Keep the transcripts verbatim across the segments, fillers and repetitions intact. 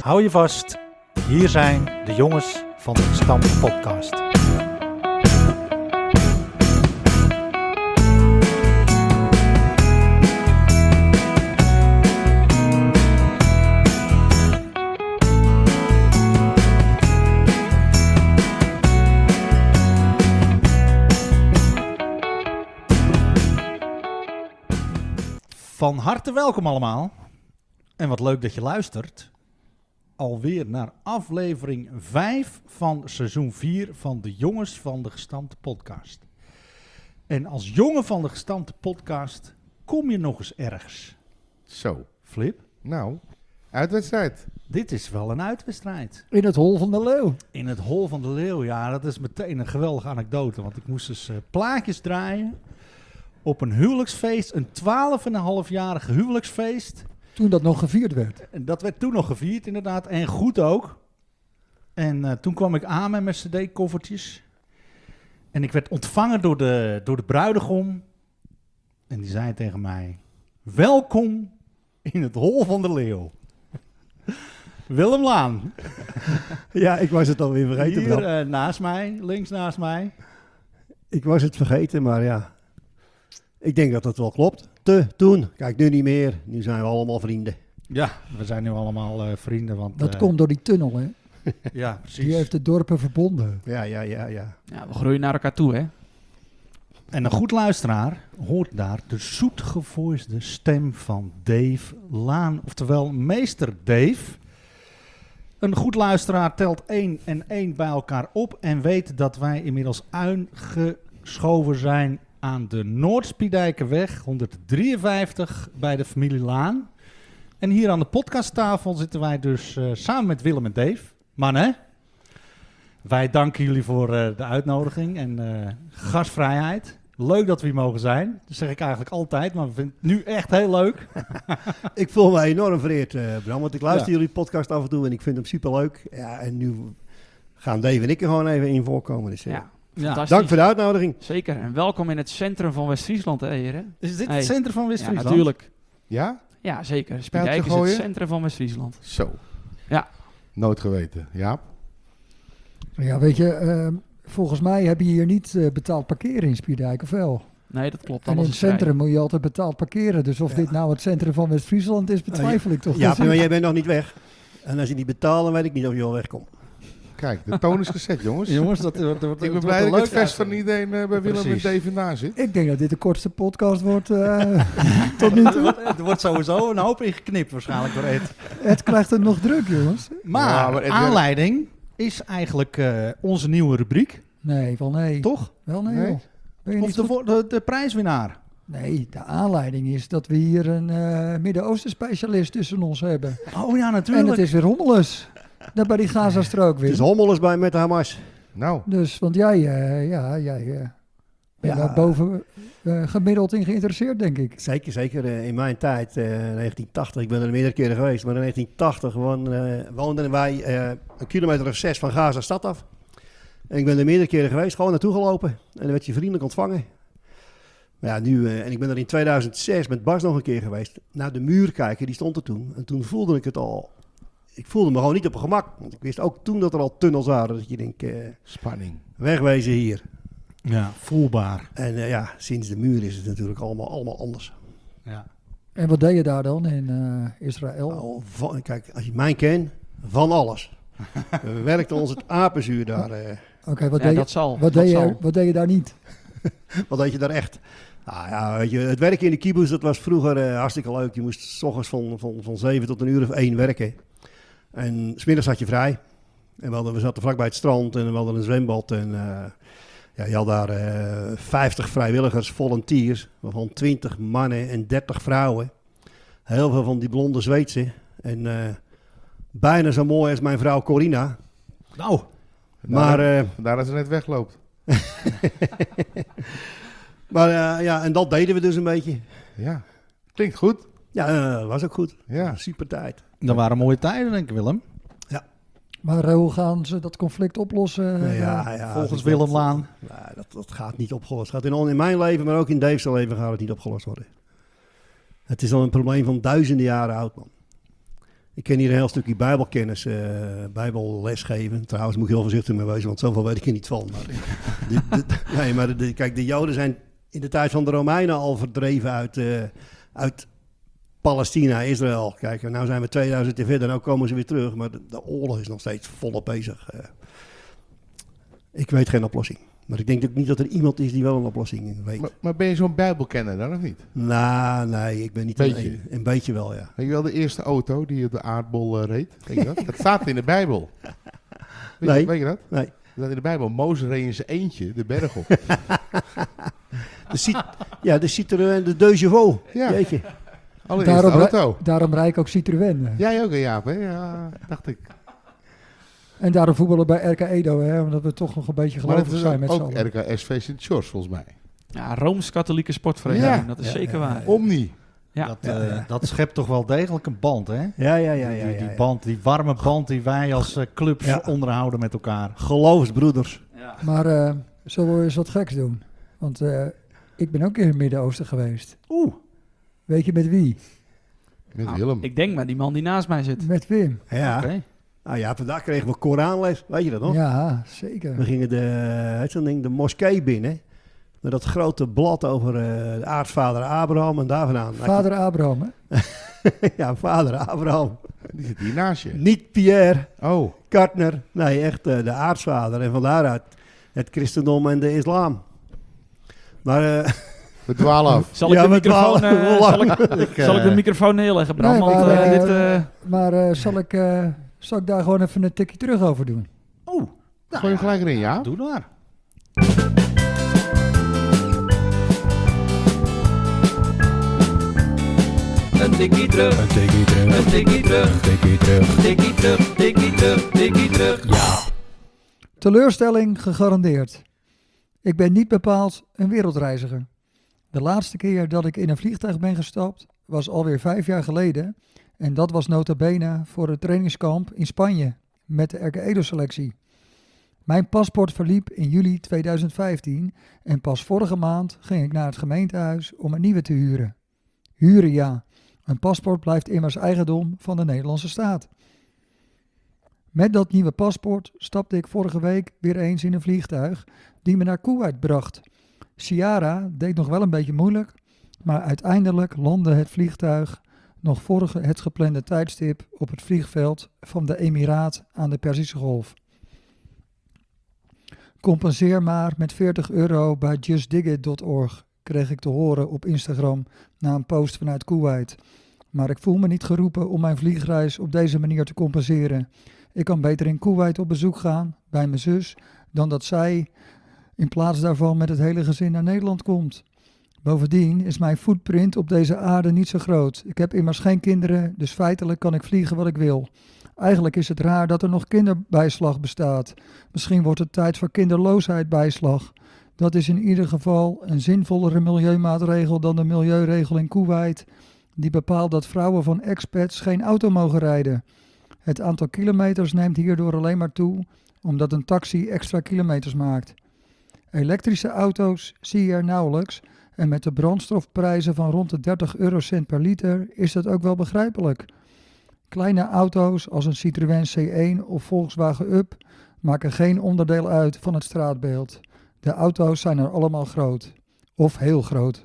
Hou je vast, hier zijn de jongens van de Gestampt Podcast. Van harte welkom allemaal. En wat leuk dat je luistert. Alweer naar aflevering vijf van seizoen vier van de jongens van de Gestampte Podcast. En als jongen van de Gestampte Podcast kom je nog eens ergens. Zo. Flip? Nou, uitwedstrijd. Dit is wel een uitwedstrijd. In het hol van de leeuw. In het hol van de leeuw, ja, dat is meteen een geweldige anekdote. Want ik moest dus uh, plaatjes draaien op een huwelijksfeest, een twaalf en een halfjarige huwelijksfeest. Toen dat nog gevierd werd. En dat werd toen nog gevierd inderdaad, en goed ook. En uh, toen kwam ik aan met mijn cd-koffertjes. En ik werd ontvangen door de, door de bruidegom. En die zei tegen mij: welkom in het hol van de leeuw. Willem Laan. Ja, ik was het alweer vergeten. Hier uh, naast mij, links naast mij. Ik was het vergeten, maar ja. Ik denk dat het wel klopt. Te, toen. Kijk, nu niet meer. Nu zijn we allemaal vrienden. Ja, we zijn nu allemaal uh, vrienden. Want, Dat uh, komt door die tunnel, hè? Ja, precies. Die heeft de dorpen verbonden. Ja, ja, ja, ja. Ja, we groeien naar elkaar toe, hè? En een goed luisteraar hoort daar de zoetgevoiste stem van Dave Laan. Oftewel meester Dave. Een goed luisteraar telt één en één bij elkaar op en weet dat wij inmiddels aangeschoven zijn aan de Noordspiedijkerweg honderddrieënvijftig bij de familie Laan. En hier aan de podcasttafel zitten wij dus uh, samen met Willem en Dave. Mannen, wij danken jullie voor uh, de uitnodiging en uh, gastvrijheid. Leuk dat we hier mogen zijn. Dat zeg ik eigenlijk altijd, maar we vinden het nu echt heel leuk. Ik voel me enorm vereerd, uh, Bram. Want ik luister Ja. jullie podcast af en toe en ik vind hem superleuk. Ja, en nu gaan Dave en ik er gewoon even in voorkomen. Dus, uh, Ja, Ja. fantastisch. dank voor de uitnodiging. Zeker. En welkom in het centrum van West-Friesland, hè, heren? Is dit Hey. het centrum van Ja, West-Friesland? natuurlijk. Ja? Ja, zeker. Spijltje Spiedijk is gooien? het centrum van West-Friesland. Zo. Ja. Nooit geweten. Ja? Ja, weet je, uh, volgens mij heb je hier niet uh, betaald parkeren in Spierdijk, of wel? Nee, dat klopt. En in Alles het is vrij. centrum moet je altijd betaald parkeren. Dus of Ja. dit nou het centrum van West-Friesland is, betwijfel ik toch. Ja, wel. maar jij bent nog niet weg. En als je niet betaalt, dan weet ik niet of je wel wegkomt. Kijk, de toon is gezet, jongens. Jongens, dat, dat, dat, ik ben blij dat ik het vest van iedereen uh, bij Willem Precies. en Dave na zit. Ik denk dat dit de kortste podcast wordt uh, tot nu toe. Er wordt sowieso een hoop ingeknipt waarschijnlijk door Ed. Het krijgt het nog druk, jongens. Maar, Ja, maar Ed- aanleiding is eigenlijk uh, onze nieuwe rubriek, Nee, wel nee. toch? Wel nee, Nee? joh. Ben je Of niet de, goed? wo- de, de prijswinnaar. Nee, de aanleiding is dat we hier een uh, Midden-Oosten specialist tussen ons hebben. Oh ja, En natuurlijk. het is weer Hommelus. Daar bij die Gazastrook Het is weer. hommelers bij met de Hamas. Nou, Dus, want jij, uh, ja, jij uh, bent Ja. daar boven uh, gemiddeld in geïnteresseerd, denk ik. Zeker, zeker. Uh, in mijn tijd, uh, negentien tachtig, ik ben er meerdere keren geweest, maar in negentien tachtig woon, uh, woonden wij uh, een kilometer of zes van Gaza stad af. En ik ben er meerdere keren geweest, gewoon naartoe gelopen. En dan werd je vriendelijk ontvangen. Maar ja, nu, uh, en ik ben er in tweeduizend zes met Bas nog een keer geweest, naar de muur kijken, die stond er toen. En toen voelde ik het al, ik voelde me gewoon niet op mijn gemak. Want ik wist ook toen dat er al tunnels waren, dat je denkt, uh, spanning. wegwezen hier. Ja, voelbaar. En uh, ja, sinds de muur is het natuurlijk allemaal, allemaal anders. Ja. En wat deed je daar dan in uh, Israël? Nou, van, kijk, als je mij kent, van alles. We werkten ons het apenzuur daar. Eh. Oké, wat, Ja, deed dat je- zal. wat, dat deed je, zal. wat deed je daar niet? Wat deed je daar echt? Nou ja, weet je, het werken in de kibbutz, dat was vroeger eh, hartstikke leuk. Je moest 's ochtends van, van, van zeven tot een uur of één werken. En 's middags had je vrij. En we, hadden, we zaten vlakbij het strand en we hadden een zwembad. En uh, ja, je had daar uh, vijftig vrijwilligers, volunteers, waarvan twintig mannen en dertig vrouwen. Heel veel van die blonde Zweedse. En uh, bijna zo mooi als mijn vrouw Corina. Nou, Maar, Vandaar, uh, vandaar dat ze net wegloopt. maar uh, ja, en dat deden we dus een beetje. Ja. Klinkt goed. Ja, uh, was ook goed. Ja. Super tijd. dat waren mooie tijden, denk ik, Willem. Maar uh, hoe gaan ze dat conflict oplossen? Nee, Uh, ja, ja, Volgens dat- Willem Laan. Ja, dat, dat gaat niet opgelost. Gaat in, in mijn leven, maar ook in Dave's leven gaat het niet opgelost worden. Het is al een probleem van duizenden jaren oud, man. Ik ken hier een heel stukje bijbelkennis, uh, bijbelles geven. Trouwens moet ik heel voorzichtig mee wezen, want zoveel weet ik er niet van. Maar, de, de, nee, maar de, kijk, de Joden zijn in de tijd van de Romeinen al verdreven uit, uh, uit Palestina, Israël. Kijk, nou zijn we tweeduizend jaar verder, nou komen ze weer terug. Maar de, de oorlog is nog steeds volop bezig. Uh, ik weet geen oplossing. Maar ik denk ook niet dat er iemand is die wel een oplossing weet. Maar, maar ben je zo'n bijbelkenner dan of niet? Nou, nee, ik ben niet Beetje. een, een beetje wel, ja. Weet je wel de eerste auto die op de aardbol uh, reed? Weet je dat? Dat staat in de Bijbel. Weet, Nee. je, weet je dat? Nee. Dat staat in de Bijbel. Mozes reed in zijn eentje de berg op. De Cit- ja, de Citroën en de Deux Chevaux. Ja. Jeetje. Allereerste Daarom, auto. daarom rijd ik ook Citroën. Jij ook, hè, Jaap, hè? Ja, dacht ik. En daarom voetballen bij R K Edo, hè, omdat we toch nog een beetje Maar het gelovig is zijn met z'n ook allen. R K S V Sint-George, volgens mij. Ja, Rooms-Katholieke sportvereniging, Ja. dat is Ja, zeker ja, ja. waar. Omni. Ja. Dat, Ja, eh, ja. dat schept toch wel degelijk een band, hè? Ja, ja, ja. ja, die, ja, die ja. band, die warme band die wij als uh, clubs Ja. onderhouden met elkaar. Geloofsbroeders. Ja. Maar uh, zullen we eens wat geks doen? Want uh, ik ben ook in het Midden-Oosten geweest. Oeh. Weet je met wie? Met Nou, Willem. ik denk maar die man die naast mij zit. Met Wim. Ja. Oké. Nou ja, vandaag kregen we Koranles. Weet je dat nog? Ja, zeker. We gingen de, heet zo'n ding, de moskee binnen. Met dat grote blad over uh, de aartsvader Abraham en daar vandaan. Vader Abraham, hè? Ja, vader Abraham. Die zit hier naast je. Niet Pierre Oh, Kartner. Nee, echt uh, de aartsvader. En van daaruit het christendom en de islam. Maar... Uh, we dwalen af. Zal ik, Ja, de, we microfoon, dwalen- uh, we zal, ik, Ik, uh, zal ik de microfoon neerleggen, Bram? Nee, want maar, uh, uh, dit, uh, Maar uh, zal, ik, uh, zal ik daar gewoon even een tikje terug over doen? Oeh, nou Gooi je ja, gelijk erin, ja? doe maar. Een tikkie terug, een tikkie terug, een tikkie terug, een tikkie terug, tikkie terug, tikkie terug, tikkie terug. Ja. Teleurstelling gegarandeerd. Ik ben niet bepaald een wereldreiziger. De laatste keer dat ik in een vliegtuig ben gestapt was alweer vijf jaar geleden. En dat was nota bene voor het trainingskamp in Spanje met de R K Edo-selectie. Mijn paspoort verliep in juli tweeduizend vijftien en pas vorige maand ging ik naar het gemeentehuis om een nieuwe te huren. Huren ja, een paspoort blijft immers eigendom van de Nederlandse staat. Met dat nieuwe paspoort stapte ik vorige week weer eens in een vliegtuig die me naar Kuwait bracht. Ciara deed nog wel een beetje moeilijk, maar uiteindelijk landde het vliegtuig nog voor het geplande tijdstip op het vliegveld van de Emiraat aan de Perzische Golf. Compenseer maar met veertig euro bij just dig it dot org, kreeg ik te horen op Instagram na een post vanuit Kuwait. Maar ik voel me niet geroepen om mijn vliegreis op deze manier te compenseren. Ik kan beter in Kuwait op bezoek gaan bij mijn zus dan dat zij in plaats daarvan met het hele gezin naar Nederland komt. Bovendien is mijn footprint op deze aarde niet zo groot. Ik heb immers geen kinderen, dus feitelijk kan ik vliegen wat ik wil. Eigenlijk is het raar dat er nog kinderbijslag bestaat. Misschien wordt het tijd voor kinderloosheidbijslag. Dat is in ieder geval een zinvollere milieumaatregel dan de milieuregel in Kuwait, die bepaalt dat vrouwen van expats geen auto mogen rijden. Het aantal kilometers neemt hierdoor alleen maar toe, omdat een taxi extra kilometers maakt. Elektrische auto's zie je er nauwelijks en met de brandstofprijzen van rond de dertig eurocent per liter is dat ook wel begrijpelijk. Kleine auto's als een Citroën C één of Volkswagen Up maken geen onderdeel uit van het straatbeeld. De auto's zijn er allemaal groot. Of heel groot.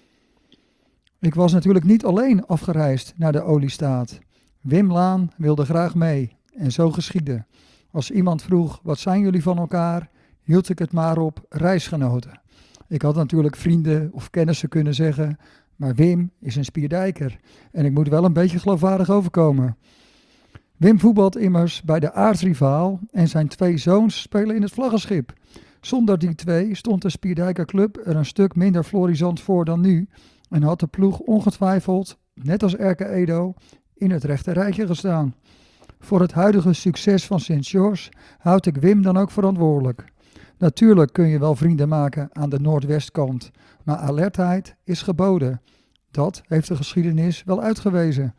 Ik was natuurlijk niet alleen afgereisd naar de oliestaat. Wim Laan wilde graag mee. En zo geschiedde. Als iemand vroeg, wat zijn jullie van elkaar, hield ik het maar op reisgenoten. Ik had natuurlijk vrienden of kennissen kunnen zeggen, maar Wim is een spierdijker. En ik moet wel een beetje geloofwaardig overkomen. Wim voetbalt immers bij de aardsrivaal en zijn twee zoons spelen in het vlaggenschip. Zonder die twee stond de Spierdijker Club er een stuk minder florisant voor dan nu en had de ploeg ongetwijfeld, net als R K Edo, in het rechte rijtje gestaan. Voor het huidige succes van Sint-George houd ik Wim dan ook verantwoordelijk. Natuurlijk kun je wel vrienden maken aan de noordwestkant, maar alertheid is geboden. Dat heeft de geschiedenis wel uitgewezen.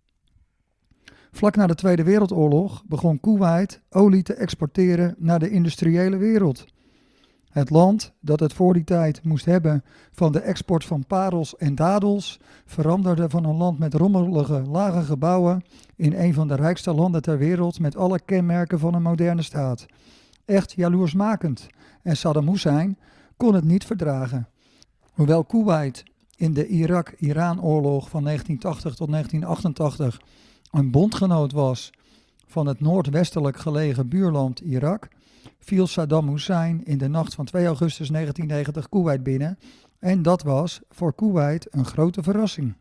Vlak na de Tweede Wereldoorlog begon Kuwait olie te exporteren naar de industriële wereld. Het land dat het voor die tijd moest hebben van de export van parels en dadels, veranderde van een land met rommelige, lage gebouwen in een van de rijkste landen ter wereld met alle kenmerken van een moderne staat. Echt jaloersmakend. En Saddam Hussein kon het niet verdragen. Hoewel Kuwait in de Irak-Iran-oorlog van negentien tachtig tot negentien achtentachtig een bondgenoot was van het noordwestelijk gelegen buurland Irak, viel Saddam Hussein in de nacht van twee augustus negentien negentig Kuwait binnen en dat was voor Kuwait een grote verrassing.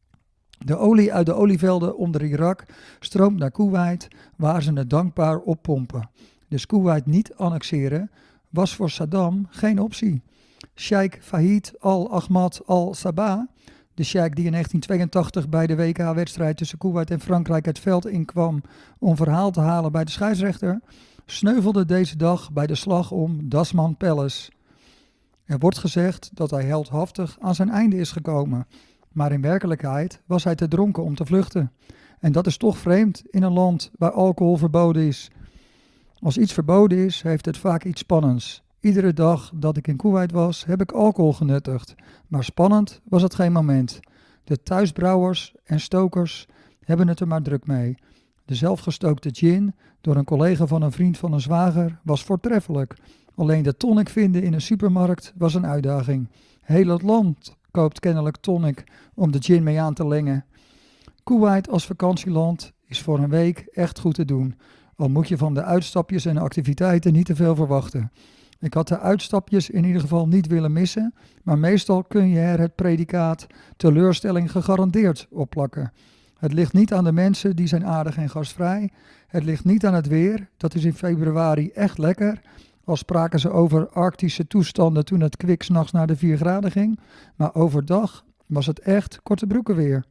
De olie uit de olievelden onder Irak stroomt naar Kuwait waar ze het dankbaar oppompen. Dus Kuwait niet annexeren was voor Saddam geen optie. Sheikh Fahid al-Ahmad al-Sabah, de sheikh die in negentien tweeëntachtig bij de W K-wedstrijd tussen Kuwait en Frankrijk het veld inkwam om verhaal te halen bij de scheidsrechter, sneuvelde deze dag bij de slag om Dasman Palace. Er wordt gezegd dat hij heldhaftig aan zijn einde is gekomen, maar in werkelijkheid was hij te dronken om te vluchten. En dat is toch vreemd in een land waar alcohol verboden is. Als iets verboden is, heeft het vaak iets spannends. Iedere dag dat ik in Kuwait was, heb ik alcohol genuttigd, maar spannend was het geen moment. De thuisbrouwers en stokers hebben het er maar druk mee. De zelfgestookte gin, door een collega van een vriend van een zwager, was voortreffelijk. Alleen de tonic vinden in een supermarkt was een uitdaging. Heel het land koopt kennelijk tonic om de gin mee aan te lengen. Kuwait als vakantieland is voor een week echt goed te doen. Al moet je van de uitstapjes en activiteiten niet te veel verwachten. Ik had de uitstapjes in ieder geval niet willen missen, maar meestal kun je er het predicaat teleurstelling gegarandeerd op plakken. Het ligt niet aan de mensen, die zijn aardig en gastvrij. Het ligt niet aan het weer, dat is in februari echt lekker. Al spraken ze over arctische toestanden toen het kwik 's nachts naar de vier graden ging. Maar overdag was het echt korte broeken weer.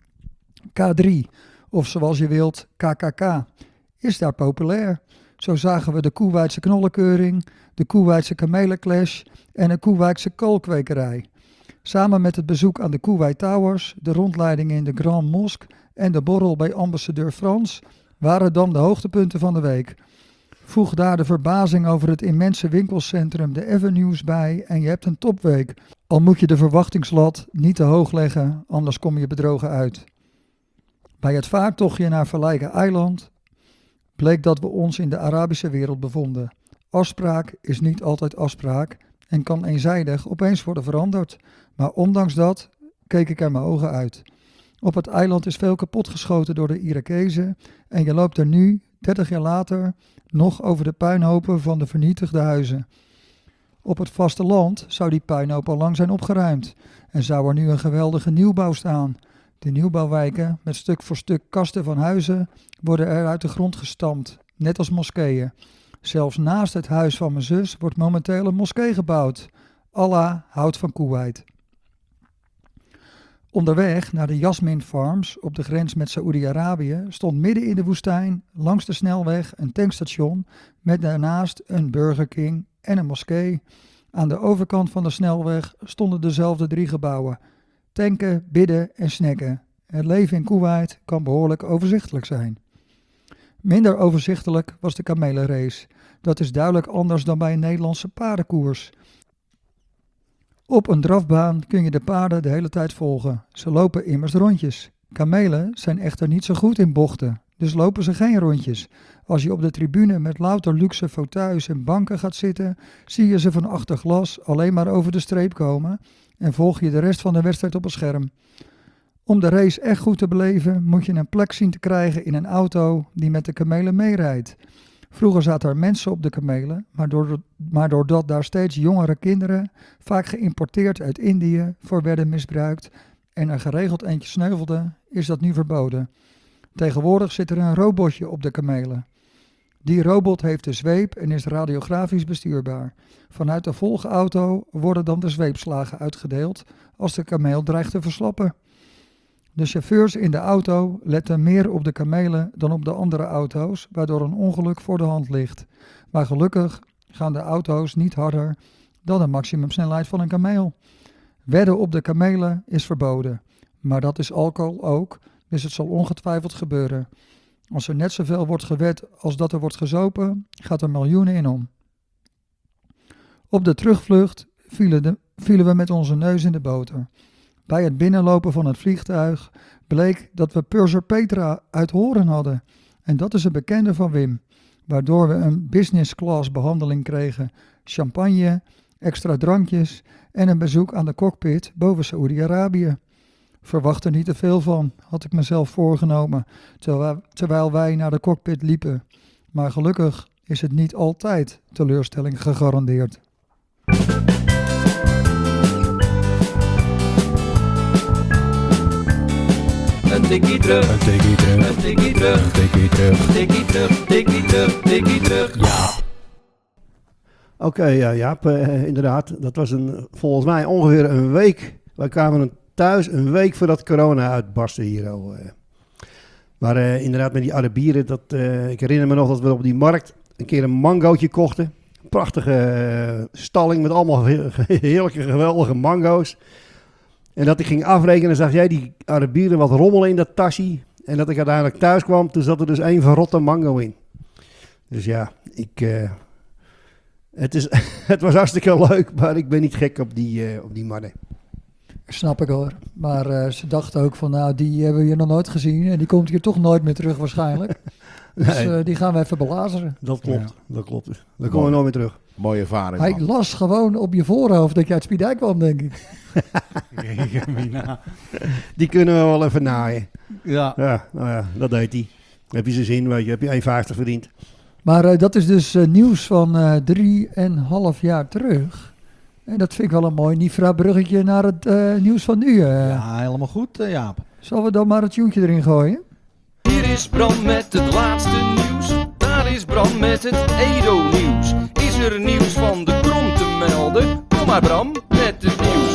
K drie, of zoals je wilt K K K, is daar populair. Zo zagen we de Koeweitse knollenkeuring, de Koeweitse kamelenclash en de Koeweitse koolkwekerij. Samen met het bezoek aan de Kuwait Towers, de rondleiding in de Grand Mosque en de borrel bij ambassadeur Frans waren dan de hoogtepunten van de week. Voeg daar de verbazing over het immense winkelcentrum de Avenues bij en je hebt een topweek. Al moet je de verwachtingslat niet te hoog leggen, anders kom je bedrogen uit. Bij het vaartochtje naar Verlijken Eiland bleek dat we ons in de Arabische wereld bevonden. Afspraak is niet altijd afspraak en kan eenzijdig opeens worden veranderd. Maar ondanks dat keek ik er mijn ogen uit. Op het eiland is veel kapotgeschoten door de Irakezen en je loopt er nu, dertig jaar later, nog over de puinhopen van de vernietigde huizen. Op het vasteland zou die puinhoop al lang zijn opgeruimd en zou er nu een geweldige nieuwbouw staan. De nieuwbouwwijken met stuk voor stuk kasten van huizen worden er uit de grond gestampt, net als moskeeën. Zelfs naast het huis van mijn zus wordt momenteel een moskee gebouwd. Allah houdt van Kuwait. Onderweg naar de Jasmin Farms op de grens met Saoedi-Arabië stond midden in de woestijn langs de snelweg een tankstation met daarnaast een Burger King en een moskee. Aan de overkant van de snelweg stonden dezelfde drie gebouwen. Tanken, bidden en snacken. Het leven in Kuwait kan behoorlijk overzichtelijk zijn. Minder overzichtelijk was de kamelenrace. Dat is duidelijk anders dan bij een Nederlandse paardenkoers. Op een drafbaan kun je de paarden de hele tijd volgen. Ze lopen immers rondjes. Kamelen zijn echter niet zo goed in bochten, dus lopen ze geen rondjes. Als je op de tribune met louter luxe fauteuils en banken gaat zitten, zie je ze van achter glas alleen maar over de streep komen en volg je de rest van de wedstrijd op een scherm. Om de race echt goed te beleven moet je een plek zien te krijgen in een auto die met de kamelen meerijdt. Vroeger zaten er mensen op de kamelen, maar, door, maar doordat daar steeds jongere kinderen, vaak geïmporteerd uit Indië, voor werden misbruikt en er geregeld eentje sneuvelde, is dat nu verboden. Tegenwoordig zit er een robotje op de kamelen. Die robot heeft de zweep en is radiografisch bestuurbaar. Vanuit de volgauto worden dan de zweepslagen uitgedeeld als de kameel dreigt te verslappen. De chauffeurs in de auto letten meer op de kamelen dan op de andere auto's, waardoor een ongeluk voor de hand ligt. Maar gelukkig gaan de auto's niet harder dan de maximumsnelheid van een kameel. Wedden op de kamelen is verboden, maar dat is alcohol ook, dus het zal ongetwijfeld gebeuren. Als er net zoveel wordt gewed als dat er wordt gezopen, gaat er miljoenen in om. Op de terugvlucht vielen, de, vielen we met onze neus in de boter. Bij het binnenlopen van het vliegtuig bleek dat we Purser Petra uit Horen hadden. En dat is een bekende van Wim. Waardoor we een business class behandeling kregen. Champagne, extra drankjes en een bezoek aan de cockpit boven Saoedi-Arabië. Verwacht er niet te veel van, had ik mezelf voorgenomen, terwijl, terwijl wij naar de cockpit liepen. Maar gelukkig is het niet altijd teleurstelling gegarandeerd. Een tikkie terug, Een tikkie terug, een tikkie terug, een tikkie terug. tikkie terug, tikkie terug, tikkie terug. Ja. Oké, ja, Jaap, eh, inderdaad. Dat was een, volgens mij ongeveer een week. Wij kwamen thuis een week voordat corona uitbarstte hier. Oh, eh. Maar eh, inderdaad met die Arabieren, dat, eh, ik herinner me nog dat we op die markt een keer een mangootje kochten. Prachtige eh, stalling met allemaal he- heerlijke, geweldige mango's. En dat ik ging afrekenen, zag jij die Arabieren wat rommelen in dat tasje. En dat ik uiteindelijk thuis kwam, toen zat er dus één verrotte mango in. Dus ja, ik... eh, Het, is, het was hartstikke leuk, maar ik ben niet gek op die, uh, op die mannen. Snap ik hoor. Maar uh, ze dachten ook van, nou, die hebben we hier nog nooit gezien. En die komt hier toch nooit meer terug waarschijnlijk. Dus Nee, uh, die gaan we even belazeren. dat klopt, dat klopt. Dan komen we nooit meer terug. Mooie ervaring. Hij man. las gewoon op je voorhoofd dat je uit Spiedijk kwam, denk ik. Die kunnen we wel even naaien. Ja. Ja, nou ja, dat deed hij. Heb je ze zin, weet je, heb je één vijftig verdiend. Maar uh, dat is dus uh, nieuws van uh, drie en half jaar terug. En dat vind ik wel een mooi Nifra-bruggetje naar het uh, nieuws van nu. Uh. Ja, helemaal goed, eh, Jaap. Zullen we dan maar het tuentje erin gooien? Hier is Bram met het laatste nieuws. Daar is Bram met het Edo-nieuws. Is er nieuws van de Krom te melden? Kom maar Bram met het nieuws.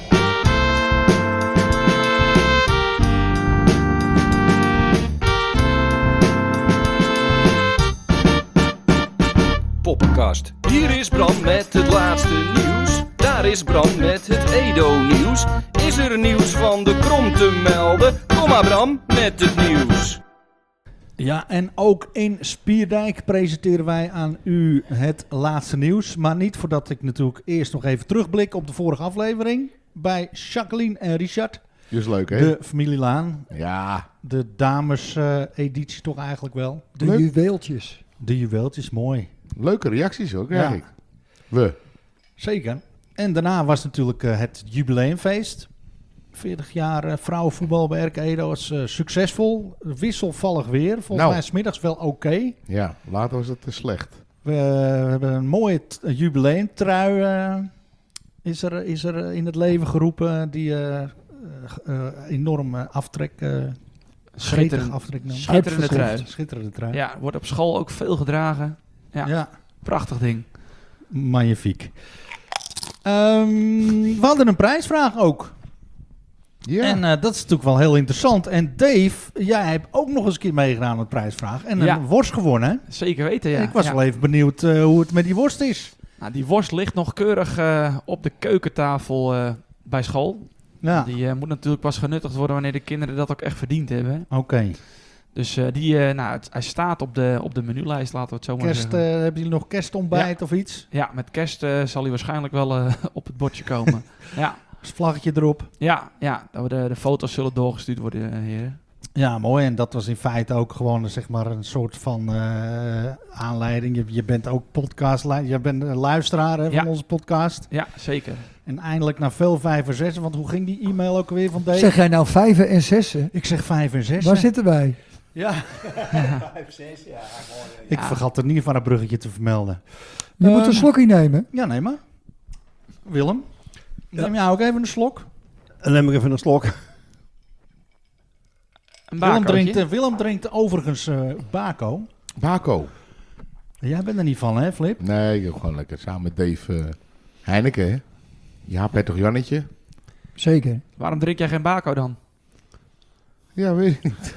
Poppenkast. Hier is Bram met het laatste nieuws. Daar is Bram met het Edo-nieuws. Is er nieuws van de Krom te melden? Kom maar Bram met het nieuws. Ja, en ook in Spierdijk presenteren wij aan u het laatste nieuws. Maar niet voordat ik natuurlijk eerst nog even terugblik op de vorige aflevering. Bij Jacqueline en Richard, Die is leuk, hè? de familie Laan. Ja. De dames-editie toch eigenlijk wel. De Leuk. juweeltjes. De juweeltjes, mooi. Leuke reacties ook, krijg Ja. ik. We. Zeker. En daarna was natuurlijk uh, het jubileumfeest. veertig jaar uh, vrouwenvoetbal bij R K Edo was uh, succesvol. Wisselvallig weer. Volgens Nou. mij 's middags wel oké. Ja, later was het te slecht. We, uh, hebben een mooie t- jubileumtrui uh, is, er, is er in het leven geroepen. Die uh, uh, uh, enorm uh, aftrek, uh, gretig Schitterend. aftrek nam. Schitterende trui. Schitterende trui. Ja, wordt op school ook veel gedragen. Ja, ja. prachtig ding. Magnifiek. Ehm, we hadden een prijsvraag ook. Ja. En uh, dat is natuurlijk wel heel interessant. En Dave, jij hebt ook nog eens een keer meegedaan met de prijsvraag. En Ja. een worst gewonnen. Hè? Zeker weten, ja. Ik was ja. wel even benieuwd uh, hoe het met die worst is. Nou, die worst ligt nog keurig uh, op de keukentafel uh, bij school. Ja, Die uh, moet natuurlijk pas genuttigd worden wanneer de kinderen dat ook echt verdiend hebben. oké. Dus uh, die, uh, nou, het, hij staat op de, op de menulijst, laten we het zo maar Kerst, zeggen. uh, hebben jullie nog kerstontbijt of iets? Ja, met kerst uh, zal hij waarschijnlijk wel uh, op het bordje komen. ja, Als vlaggetje erop. ja, ja, dat we de, de foto's zullen doorgestuurd worden, uh, heren. Ja, mooi. En dat was in feite ook gewoon uh, zeg maar een soort van uh, aanleiding. Je, je bent ook podcast, je bent een luisteraar hè, van Ja. onze podcast. Ja, zeker. En eindelijk na veel vijf en zessen, want hoe ging die e-mail ook alweer van Dave? Zeg jij nou vijven en zessen? Ik zeg vijf en zes. Waar zitten wij? Ja. Ja. Ik Ja. vergat er niet van een bruggetje te vermelden. Je moet Ehm, een slokje nemen. Ja, neem maar. Willem, neem jij ook even een slok? En dan neem ik even een slok. Een Willem bakertje. drinkt, uh, Willem drinkt overigens uh, Bako. Bako. Jij bent er niet van, hè, Flip? Nee, ik gewoon lekker samen met Dave uh, Heineken, hè? Ja, Pettig Jannetje. Zeker. Waarom drink jij geen bako dan? Ja, weet ik niet.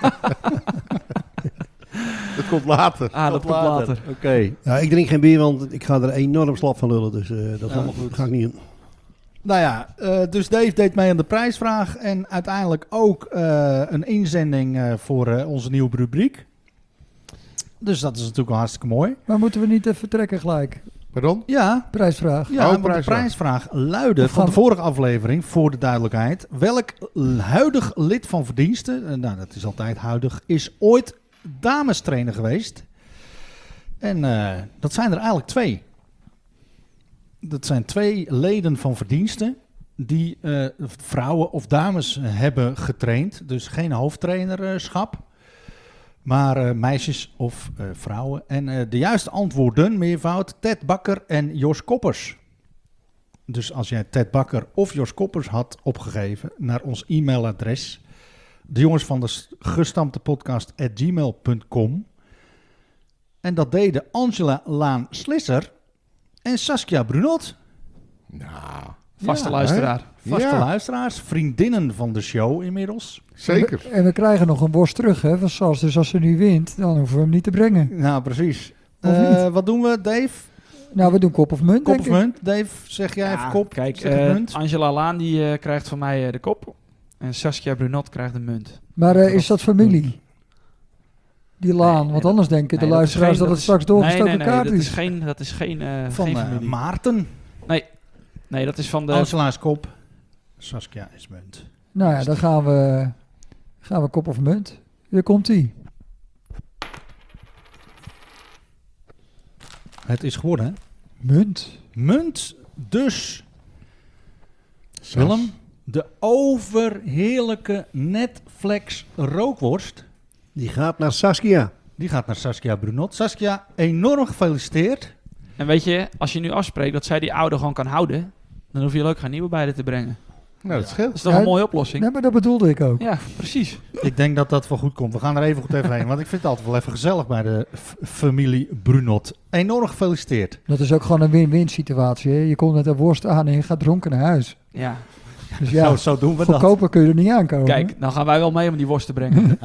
Dat komt later. Ah, dat komt later. Oké. Ja, ik drink geen bier, want ik ga er enorm slap van lullen. Dus uh, dat ga, Helemaal goed. ga ik niet doen. Nou ja, uh, dus Dave deed mee aan de prijsvraag. En uiteindelijk ook uh, een inzending uh, voor uh, onze nieuwe rubriek. Dus dat is natuurlijk wel hartstikke mooi. Maar moeten we niet even vertrekken gelijk? Pardon? Ja, Prijsvraag. ja Oh, want de prijsvraag. prijsvraag luidde Of van de van- vorige aflevering, voor de duidelijkheid. Welk huidig lid van verdiensten, en nou dat is altijd huidig, is ooit damestrainer geweest? En uh, dat zijn er eigenlijk twee. Dat zijn twee leden van verdiensten die uh, vrouwen of dames hebben getraind. Dus geen hoofdtrainerschap, maar uh, meisjes of uh, vrouwen. En uh, de juiste antwoorden, meervoud, Ted Bakker en Jos Koppers. Dus als jij Ted Bakker of Jos Koppers had opgegeven naar ons e-mailadres, de jongens van de gestampte podcast at gmail punt com. En dat deden Angela Laan Slisser en Saskia Brunot. Nou, Vaste Ja, luisteraar. Vaste Ja. luisteraars, vriendinnen van de show inmiddels. zeker. En we krijgen nog een worst terug hè, van Sas. Dus als ze nu wint, dan hoeven we hem niet te brengen. Nou, precies. Of Eh, niet? wat doen we, Dave? Nou, we doen kop of munt, Kop denk of ik. munt? Dave, zeg jij even kop. Kijk, zeg het eh, munt. Angela Laan die eh, krijgt van mij eh, de kop. En Saskia Brunot krijgt de munt. Maar eh, is dat familie? Die laan, Nee, want nee, anders denken de Nee, luisteraars is dat, geen- het straks is- doorgestoken nee, nee, nee, kaart dat is. is. Geen, dat is geen, eh, Van geen eh, familie. Maarten. Nee, dat is van de... Angela is kop. Saskia is munt. Nou ja, dan gaan we, gaan we kop of munt. Hier komt ie. Het is geworden, hè? Munt. Munt, dus Willem, de overheerlijke Netflix rookworst, Die gaat naar Saskia. die gaat naar Saskia Brunot. Saskia, enorm gefeliciteerd. En weet je, als je nu afspreekt dat zij die oude gewoon kan houden, dan hoef je er ook geen nieuwe bij te brengen. Nou, dat scheelt. Dat is toch Ja, een mooie oplossing? Nee, maar dat bedoelde ik ook. Ja, precies. Ik denk dat dat wel goed komt. We gaan er even goed even heen, want ik vind het altijd wel even gezellig bij de f- familie Brunot. Enorm gefeliciteerd. Dat is ook gewoon een win-win situatie. Hè? Je komt met een worst aan en je gaat dronken naar huis. Ja. Dus ja, Zo, zo doen we dat. goedkoper kun je er niet aankomen. Kijk, dan gaan wij wel mee om die worst te brengen.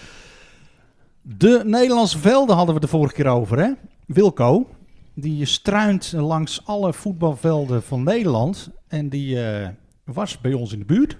De Nederlandse velden hadden we de vorige keer over, hè? Wilco, die struint langs alle voetbalvelden van Nederland. En die eh, was bij ons in de buurt.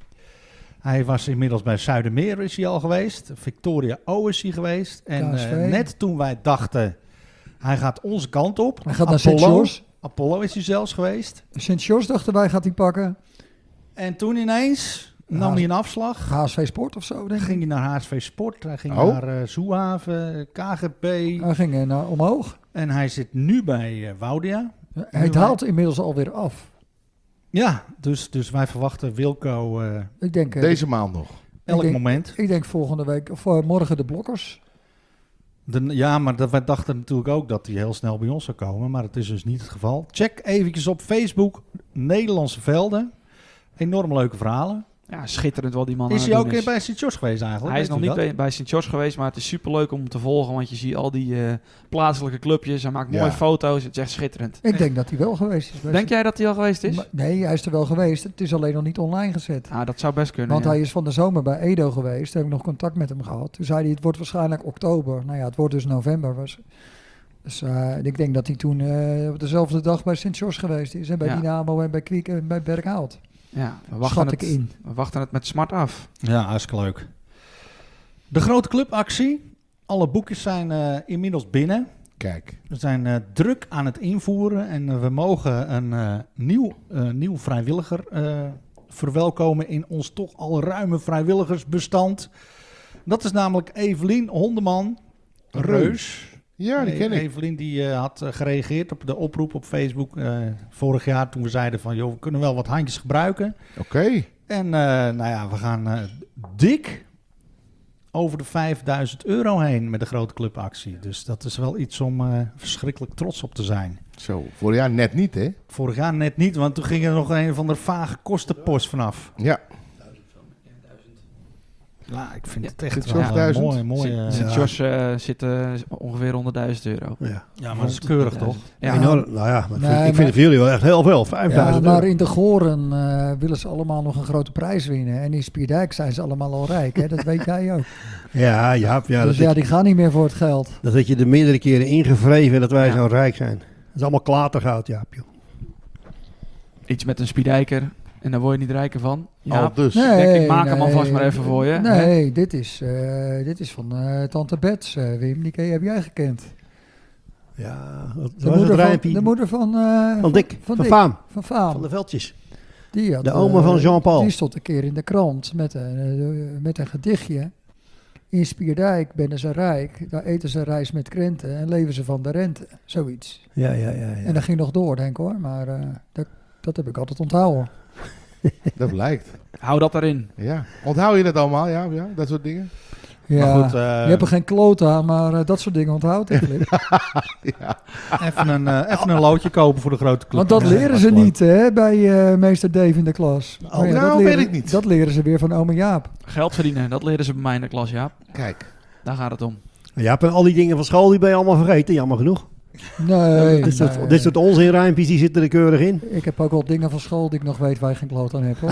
Hij was inmiddels bij Zuidermeer is hij al geweest. Victoria O is hij geweest. En K S V. eh, net toen wij dachten, hij gaat onze kant op. Hij gaat naar Sint Apollo, George. Apollo is hij zelfs geweest. Sint George dachten wij gaat hij pakken. En toen ineens nam Ja. hij een afslag. H S V Sport of zo, denk Dan ik. ging hij naar H S V Sport. Hij ging Oh. naar uh, Zoehaven, K G P. Hij ging eh, naar omhoog. En hij zit nu bij uh, Woudia. Hij daalt inmiddels alweer af. Ja, dus, dus wij verwachten Wilco uh, Ik denk, eh, Deze maand nog. elk denk- moment. ik denk volgende week, of eh, morgen de blokkers. De, ja, maar dat, wij dachten natuurlijk ook dat hij heel snel bij ons zou komen. Maar dat is dus niet het geval. Check eventjes op Facebook Nederlandse Velden. Enorm leuke verhalen. Ja, schitterend wel die man Is aan hij het ook doen in bij Sint George geweest eigenlijk? Hij is Weet nog u niet dat? bij, bij Sint George geweest, maar het is superleuk om te volgen, want je ziet al die eh, plaatselijke clubjes. Hij maakt mooie Ja. foto's, het is echt schitterend. Ik denk dat hij wel geweest is. Denk jij dat hij al geweest is? Maar- Nee, hij is er wel geweest. Het is alleen nog niet online gezet. Ah, dat zou best kunnen. Want ja. hij is van de zomer bij Edo geweest. Daar heb ik nog contact met hem gehad. Toen zei hij, het wordt waarschijnlijk oktober. Nou ja, het wordt dus november. Was. Dus uh, ik denk dat hij toen uh, op dezelfde dag bij Sint George geweest is. En bij Ja. Dynamo en bij Kwiek en bij Berkhout. Ja, we wachten, Schat het, ik in. we wachten het met smart af. Ja, hartstikke leuk. De grote clubactie. Alle boekjes zijn uh, inmiddels binnen. Kijk. We zijn uh, druk aan het invoeren en uh, we mogen een uh, nieuw, uh, nieuw vrijwilliger uh, verwelkomen in ons toch al ruime vrijwilligersbestand. Dat is namelijk Evelien Hondeman Reus. Ja, die ken ik. Evelien die uh, had uh, gereageerd op de oproep op Facebook uh, vorig jaar toen we zeiden van joh, we kunnen wel wat handjes gebruiken. Oké. En uh, nou ja, we gaan uh, dik over de vijfduizend euro heen met de grote clubactie. Dus dat is wel iets om uh, verschrikkelijk trots op te zijn. Zo, vorig jaar net niet, hè? Vorig jaar net niet, want toen ging er nog een van de vage kostenpost vanaf. Ja. Ja, ik vind Ja, het echt Sint wel George een duizend. mooi, mooi. uh, Sint ja. George eh, zit eh, ongeveer honderdduizend euro. Ja. ja, maar dat is keurig toch? Ja, Enorm. Nou ja, maar Nee, ik vind maar- het voor jullie wel echt heel veel. Ja, vijfduizend maar euro. in de Goren uh, willen ze allemaal nog een grote prijs winnen. En in Spierdijk zijn ze allemaal al rijk. Hè? Dat weet jij ook. Ja, ja, ja, dus dat, ja, die gaan niet meer voor het geld. dat had je er meerdere keren ingevreven dat wij Ja. zo rijk zijn. Dat is allemaal klatergoud, Jaap. Joh. iets met een spiedijker en daar word je niet rijker van. Ja, Al dus. Nee. denk ik, maak hem nee. alvast maar even voor je. Nee, dit is, uh, dit is van uh, Tante Bets, uh, Wim. Die ken- heb jij gekend. Ja, wat De was moeder, het van, rijmpje? de moeder van... eh, Van Dick, van van Dick. Faam, Van Faam. van de Veldjes. Die had, De oma eh, van Jean-Paul. Die stond een keer in de krant met een, eh, met een gedichtje. In Spierdijk ben ze rijk, daar eten ze rijst met krenten en leven ze van de rente. Zoiets. Ja, ja, ja. ja. En dat ging nog door, denk ik hoor. Maar uh, dat, dat heb ik altijd onthouden. Dat blijkt. Hou dat erin. Ja. Onthoud je dat allemaal? Ja, ja, dat soort dingen? Ja, Maar goed, uh, je hebt er geen kloot aan, maar uh, dat soort dingen onthoudt ik. Ja. even, een, uh, even een loodje kopen voor de grote club. Want dat Ja, leren was ze leuk. niet hè, bij uh, meester Dave in de klas. Oh, Maar ja, nou, dat weet leren, ik niet. Dat leren ze weer van oma Jaap. Geld verdienen, dat leren ze bij mij in de klas, Jaap. Kijk. Daar gaat het om. Ja, en al die dingen van school die ben je allemaal vergeten, jammer genoeg. Nee, dit, soort, nee. dit soort onzinrijmpjes die zitten er keurig in. Ik heb ook wel dingen van school die ik nog weet waar je geen kloot aan hebt. Hoor.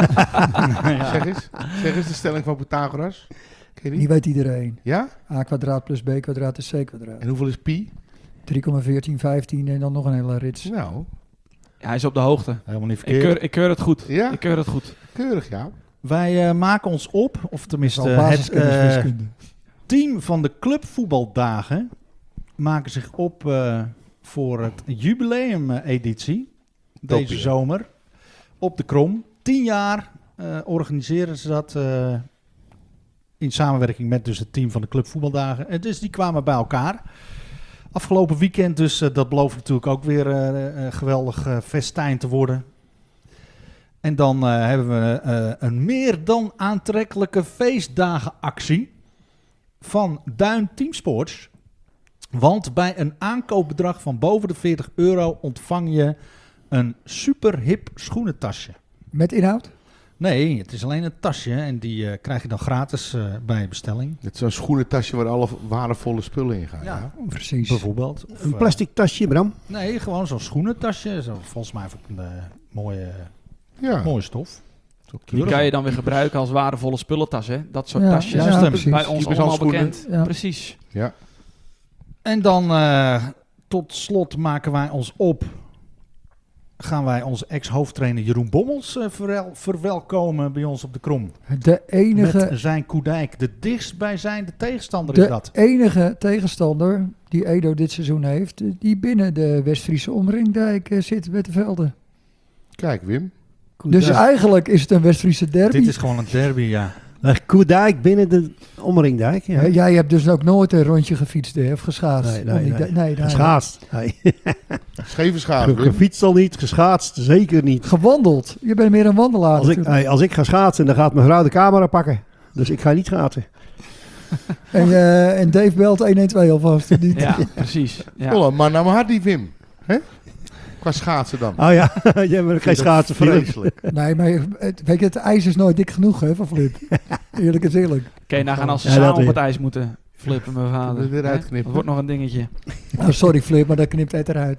Zeg eens. Zeg eens de stelling van Pythagoras. Ken je Die die? weet iedereen. Ja? A kwadraat plus b kwadraat is c kwadraat. En hoeveel is pi? drie komma veertien vijftien en dan nog een hele rits. Nou, Ja, hij is op de hoogte. Helemaal niet Ik verkeerd. keur, ik keur het goed. Ja? Ik keur het goed. keurig ja. Wij uh, maken ons op, of tenminste Al het basiskennis uh, wiskunde. team van de clubvoetbaldagen maken zich op uh, voor het jubileum-editie deze Topie, hè? zomer op de Krom. Tien jaar uh, organiseren ze dat uh, in samenwerking met dus het team van de clubvoetbaldagen. En dus die kwamen bij elkaar. Afgelopen weekend, dus uh, dat belooft natuurlijk ook weer uh, uh, geweldig uh, festijn te worden. En dan uh, hebben we uh, een meer dan aantrekkelijke feestdagenactie van Duin Teamsports. Want bij een aankoopbedrag van boven de veertig euro ontvang je een super hip schoenentasje. Met inhoud? Nee, het is alleen een tasje en die uh, krijg je dan gratis uh, bij bestelling. Het is zo'n schoenentasje waar alle waardevolle spullen in gaan. Ja. Ja. Precies. Bijvoorbeeld. Of, Een uh, plastic tasje, Bram. nee, gewoon zo'n schoenentasje. Zo, volgens mij ook een uh, mooie, Ja. mooie stof. Zo Die keurig. kan je dan weer gebruiken als waardevolle spullentas, hè? Dat soort Ja, tasjes. ja, Dat is precies. bij ons Typisch allemaal handschoenen. bekend. Ja. Precies. Ja. En dan uh, tot slot maken wij ons op. Gaan wij onze ex-hoofdtrainer Jeroen Bommels uh, verwel- verwelkomen bij ons op de Krom. De enige, Met zijn Koedijk. De dichtstbijzijnde tegenstander is de dat. enige tegenstander die Edo dit seizoen heeft, die binnen de West-Friese omringdijk uh, zit met de velden. Kijk Wim. Dus eigenlijk is het een West-Friese derby. Dit is gewoon een derby, ja. Koerdijk binnen de omringdijk. Ja. Ja, jij hebt dus ook nooit een rondje gefietst hè, of geschaatst. Nee, nee, Om die nee. de- nee, nee. Geschaatst. Nee. Scheve schade Ge- Wim. Gefietst al niet, geschaatst zeker niet. Gewandeld. Je bent meer een wandelaar. Als ik, natuurlijk. hey, als ik ga schaatsen, dan gaat mijn vrouw de camera pakken. Dus ik ga niet schaatsen. En, eh, en Dave belt honderdtwaalf alvast. of niet? Ja, precies. Ja. Wel een man naar mijn hart die Wim. Hè? Qua schaatsen dan. Oh ja, jij bent geen schaatsen voor Vreselijk. Nee, maar het, weet je, het ijs is nooit dik genoeg hè, van Flip. Eerlijk is eerlijk. Kun je nagaan als ze Ja, samen dat op weer. het ijs moeten flippen, mijn vader. Kunnen we dit Hè? eruit knippen? Dat wordt nog een dingetje. Oh, sorry Flip, maar dat knipt het eruit.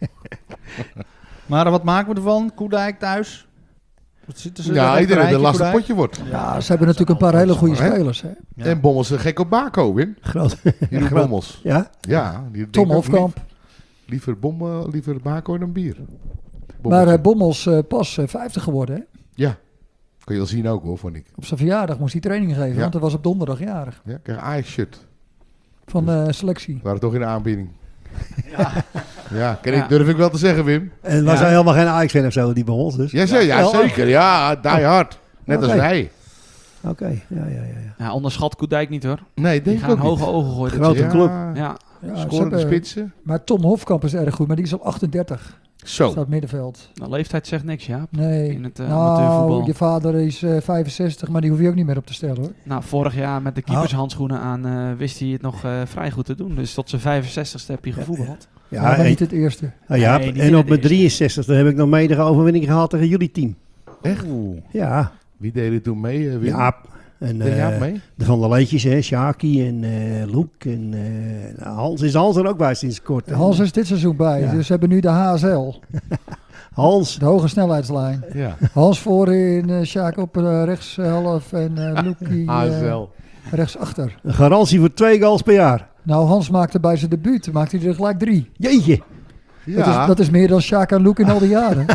Maar wat maken we ervan? Koedijk thuis? Wat zitten ze Ja, daar? iedereen Rijntje, een lastig Koedijk? potje wordt. Ja, ze hebben natuurlijk een paar hele goede Hè? spelers. Hè? Ja. En Bommels een gek op Bako, Wim. Groot. Jeroen Groot. Bommels. Ja? Ja. Die Tom denkt ook Hofkamp. lief- liever, bom, eh, liever Bako dan bier. Maar Bommels. uh, Bommels uh, pas uh, vijftig geworden. Hè? Ja. Kun je wel zien ook hoor, vond ik. Op zijn verjaardag moest hij training geven, Ja. want hij was op donderdag jarig. Ja, krijg een Ajax-shirt. Van de selectie. We waren toch in de aanbieding. Ja. Ja, ken ik, Ja. durf ik wel te zeggen, Wim. En wij Ja. zijn helemaal geen Ajax-fan of zo, die bij ons dus. Ja, ze- ja, Ja. zeker. Ja, die hard. Net als Oké. wij. Oké, ja, ja, ja. ja. Ja, onderschat Koedijk niet hoor. Nee, Die denk ik gaan ook hoge niet. ogen gooien. dit Grote seizoen. club. Ja, Ja, ze Scorende hebben- spitsen. Maar Tom Hofkamp is erg goed, maar die is op achtendertig. Zo. Staat middenveld. nou, leeftijd zegt niks, ja. Nee. In het uh, nou, amateurvoetbal. je vader is uh, vijfenzestig, maar die hoef je ook niet meer op te stellen hoor. Nou, vorig jaar met de keepershandschoenen aan uh, wist hij het nog uh, vrij goed te doen. Dus tot zijn vijfenzestigste heb hij gevoetbald. Ja, Ja, maar en, niet het eerste. ja, ja, Nee, niet en in op het mijn eerste. drieënzestigste heb ik nog mede overwinning gehaald tegen jullie team. Echt? Ja, Wie deed er toen mee, uh, Wim? Jaap. En, Deed Jaap eh, mee? de Van der Leetjes, hè, Sjaki en uh, Loek. En, eh, nou, Hans is Hans er ook bij sinds kort. hè. Hans is dit seizoen bij, Ja. dus ze hebben nu de H S L. Hans. De hoge snelheidslijn. Ja. Hans voorin, uh, Sjaak op uh, rechtshalf en uh, Loekie A S uh, L. rechtsachter. Een garantie voor twee goals per jaar. Nou, Hans maakte bij zijn debuut, maakte hij er gelijk drie. Jeetje. Ja. Dat, is, dat is meer dan Sjaak en Loek in al die jaren.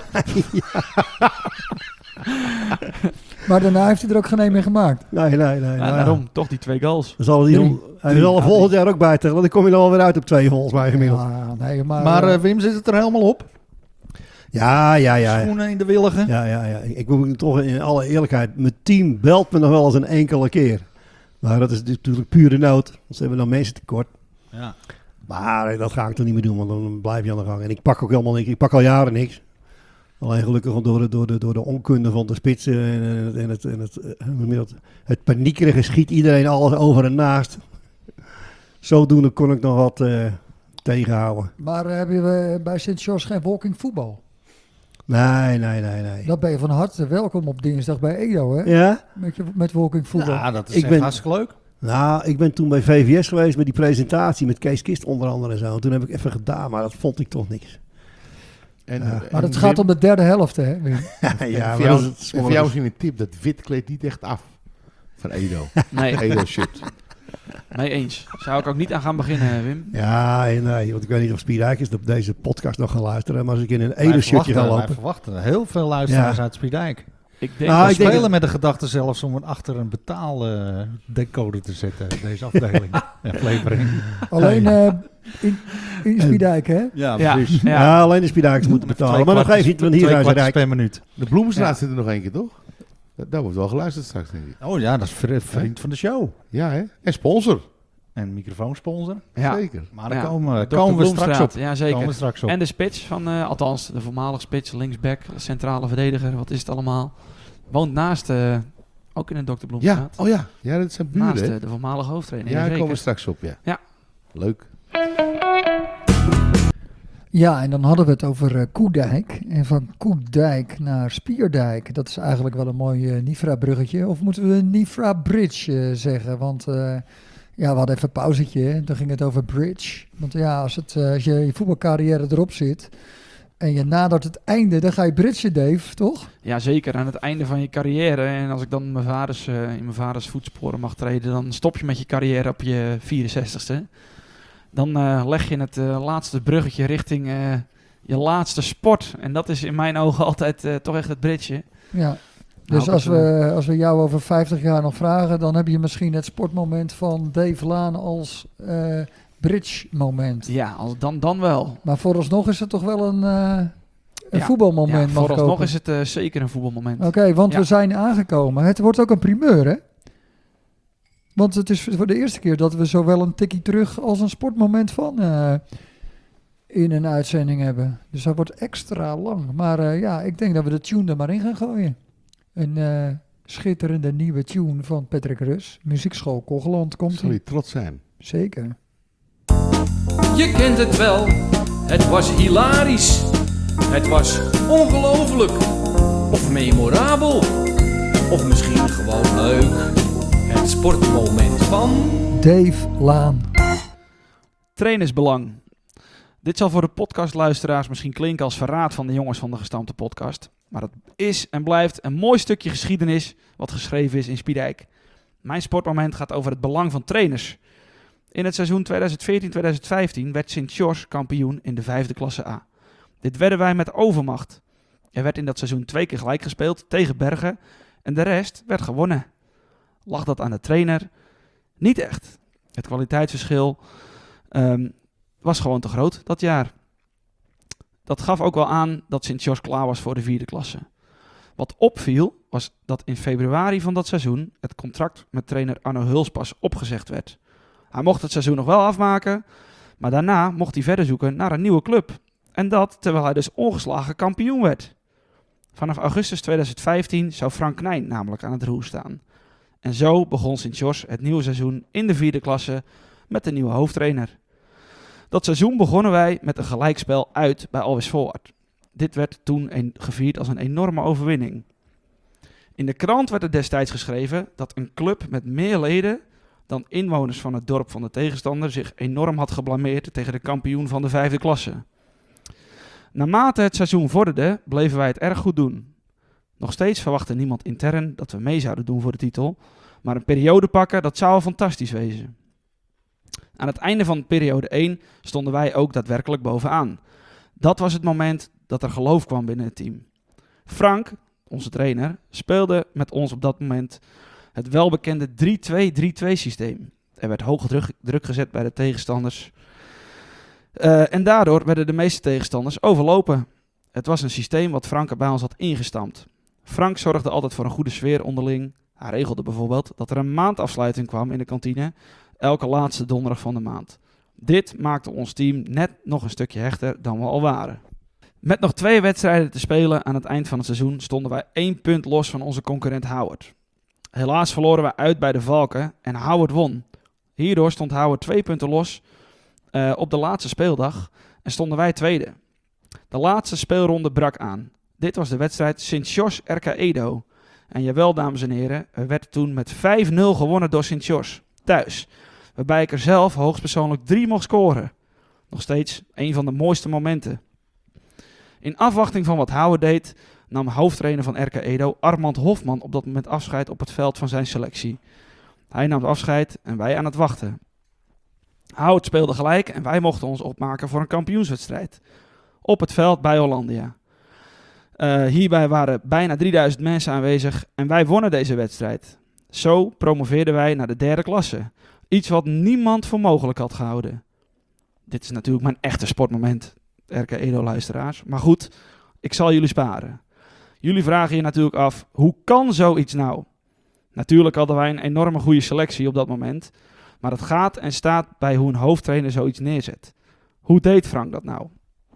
Maar daarna heeft hij er ook geen een meer gemaakt. Nee, nee, nee. Ja, nou ja. daarom, toch die twee goals. Dan zal hij Drie. on- Hij wil er volgend jaar ook bij tellen. Dan kom je er alweer uit op twee volgens mij gemiddeld. Ja, nee, maar... Maar eh, eh, Wim zit het er helemaal op. Ja, ja, ja. Ja, Schoenen in de willigen. ja, ja. ja. Ik moet toch in alle eerlijkheid... Mijn team belt me nog wel eens een enkele keer. Maar dat is natuurlijk pure nood. Want ze hebben dan mensen tekort. Ja. Maar dat ga ik toch niet meer doen, want dan blijf je aan de gang. En ik pak ook helemaal niks. Ik pak al jaren niks. Alleen gelukkig door de, door de, door de onkunde van de spitsen en, en, en, het, en het, en het, het paniekerige schiet iedereen alles over en naast. Zodoende kon ik nog wat uh, tegenhouden. Maar uh, hebben we bij Sint-George geen walking voetbal? Nee, nee, nee, nee. Dan ben je van harte welkom op dinsdag bij Edo, hè? Ja? Met, je, met walking voetbal. Ja, dat is Ik echt ben- hartstikke leuk. Nou, ik ben toen bij V V S geweest met die presentatie met Kees Kist onder andere en zo. En toen heb ik even gedaan, maar dat vond ik toch niks. En, Ja. en Maar het Wim, gaat om de derde helft, hè? Wim? ja, en maar voor dat jou, is en het voor jou smoorlijk. is een tip, dat wit kleedt niet echt af van Edo. Nee, Edo shirt. mee eens. Zou ik ook niet aan gaan beginnen, Wim. Ja, nee, want ik weet niet of Spierdijk op deze podcast nog gaan luisteren. Maar als ik in een Wij Edo-shirtje ga verwachten- wij lopen... verwachten heel veel luisteraars Ja. uit Spierdijk. Ik denk Nou, We dat ik denk spelen dat- met de gedachte zelfs om een achter een betaaldecoder te zetten. Deze afdeling. aflevering. Alleen uh, in, in Spiedijk, hè? Ja, Ja, precies. ja. Ja, alleen de Spierdijkers moeten betalen. Maar dat geeft niet, want hier twee zijn ze kwartjes rijk. per minuut. De Bloemenstraat Ja. zit er nog één keer, toch? Dat, daar wordt wel geluisterd straks, denk ik. Oh ja, dat is vri- vriend van de show. Ja, hè? En sponsor. En microfoonsponsor. Ja. Zeker. Maar daar Ja. komen, we- Dokter komen we straks Bloemstraat, op. Ja, Komen we zeker. straks op. En de spits van, eh, althans de voormalige spits, linksback, centrale verdediger, wat is het allemaal? Woont naast, eh, ook in de Dokter Ja, Bloemstraat. oh ja. Ja, dat zijn buren, Naast hè? eh, de voormalige hoofdtrainer. Ja, daar zeker. komen we straks op, ja. Ja. Leuk. Ja, en dan hadden we het over uh, Koedijk. En van Koedijk naar Spierdijk. Dat is eigenlijk wel een mooi uh, Nifra-bruggetje. Of moeten we Nifra-bridge uh, zeggen? Want uh, ja, we hadden even een pauzetje. Hè? Dan ging het over bridge. Want ja, als, het, uh, als je je voetbalcarrière erop zit... en je nadert het einde, dan ga je bridgen, Dave, toch? Ja, zeker. Aan het einde van je carrière. En als ik dan mijn vaders, uh, in mijn vaders voetsporen mag treden, dan stop je met je carrière op je vierenzestigste. Dan uh, leg je het uh, laatste bruggetje richting uh, je laatste sport. En dat is in mijn ogen altijd uh, toch echt het bridge. Ja. Dus Nou, als het, we, als we jou over vijftig jaar nog vragen... dan heb je misschien het sportmoment van Dave Laan als uh, bridge-moment. Ja, als dan, dan wel. Maar vooralsnog is het toch wel een, uh, een Ja. voetbalmoment. Ja, mag ik vooralsnog hopen. is het uh, zeker een voetbalmoment. Oké, okay, want Ja. we zijn aangekomen. Het wordt ook een primeur, hè? Want het is voor de eerste keer dat we zowel een tikkie terug als een sportmoment van uh, in een uitzending hebben. Dus dat wordt extra lang. Maar uh, ja, ik denk dat we de tune er maar in gaan gooien. Een uh, schitterende nieuwe tune van Patrick Rus. Muziekschool Kogeland komt Zal je ie. trots zijn. Zeker. Je kent het wel, het was hilarisch. Het was ongelooflijk. Of memorabel. Of misschien gewoon leuk. Het sportmoment van... Dave Laan. Trainersbelang. Dit zal voor de podcastluisteraars misschien klinken als verraad van de jongens van de gestampte podcast. Maar het is en blijft een mooi stukje geschiedenis wat geschreven is in Spiedijk. Mijn sportmoment gaat over het belang van trainers. In het seizoen tweeduizend veertien tweeduizend vijftien werd Sint-George kampioen in de vijfde klasse A. Dit werden wij met overmacht. Er werd in dat seizoen twee keer gelijk gespeeld tegen Bergen en de rest werd gewonnen. Lag dat aan de trainer? Niet echt. Het kwaliteitsverschil um, was gewoon te groot dat jaar. Dat gaf ook wel aan dat Sint-George klaar was voor de vierde klasse. Wat opviel was dat in februari van dat seizoen het contract met trainer Arno Hulspas opgezegd werd. Hij mocht het seizoen nog wel afmaken, maar daarna mocht hij verder zoeken naar een nieuwe club. En dat terwijl hij dus ongeslagen kampioen werd. Vanaf augustus tweeduizend vijftien zou Frank Knijn namelijk aan het roer staan. En zo begon Sint-George het nieuwe seizoen in de vierde klasse met een nieuwe hoofdtrainer. Dat seizoen begonnen wij met een gelijkspel uit bij Alwes Voorwaard. Dit werd toen een, gevierd als een enorme overwinning. In de krant werd er destijds geschreven dat een club met meer leden dan inwoners van het dorp van de tegenstander zich enorm had geblameerd tegen de kampioen van de vijfde klasse. Naarmate het seizoen vorderde, bleven wij het erg goed doen. Nog steeds verwachtte niemand intern dat we mee zouden doen voor de titel, maar een periode pakken, dat zou al fantastisch wezen. Aan het einde van periode één stonden wij ook daadwerkelijk bovenaan. Dat was het moment dat er geloof kwam binnen het team. Frank, onze trainer, speelde met ons op dat moment het welbekende drie twee drie twee systeem. Er werd hoge druk, druk gezet bij de tegenstanders. Uh, en daardoor werden de meeste tegenstanders overlopen. Het was een systeem wat Frank er bij ons had ingestampt. Frank zorgde altijd voor een goede sfeer onderling. Hij regelde bijvoorbeeld dat er een maandafsluiting kwam in de kantine, elke laatste donderdag van de maand. Dit maakte ons team net nog een stukje hechter dan we al waren. Met nog twee wedstrijden te spelen aan het eind van het seizoen stonden wij één punt los van onze concurrent Howard. Helaas verloren we uit bij de Valken en Howard won. Hierdoor stond Howard twee punten los uh, op de laatste speeldag en stonden wij tweede. De laatste speelronde brak aan. Dit was de wedstrijd Sint-Jos R K Edo. En jawel, dames en heren, er werd toen met vijf nul gewonnen door Sint-Jos, thuis. Waarbij ik er zelf hoogstpersoonlijk drie mocht scoren. Nog steeds een van de mooiste momenten. In afwachting van wat Howard deed, nam hoofdtrainer van R K Edo, Armand Hofman, op dat moment afscheid op het veld van zijn selectie. Hij nam afscheid en wij aan het wachten. Howard speelde gelijk en wij mochten ons opmaken voor een kampioenswedstrijd. Op het veld bij Hollandia. Uh, hierbij waren bijna drieduizend mensen aanwezig en wij wonnen deze wedstrijd. Zo promoveerden wij naar de derde klasse. Iets wat niemand voor mogelijk had gehouden. Dit is natuurlijk mijn echte sportmoment, R K Edo-luisteraars. Maar goed, ik zal jullie sparen. Jullie vragen je natuurlijk af, hoe kan zoiets nou? Natuurlijk hadden wij een enorme goede selectie op dat moment. Maar het gaat en staat bij hoe een hoofdtrainer zoiets neerzet. Hoe deed Frank dat nou?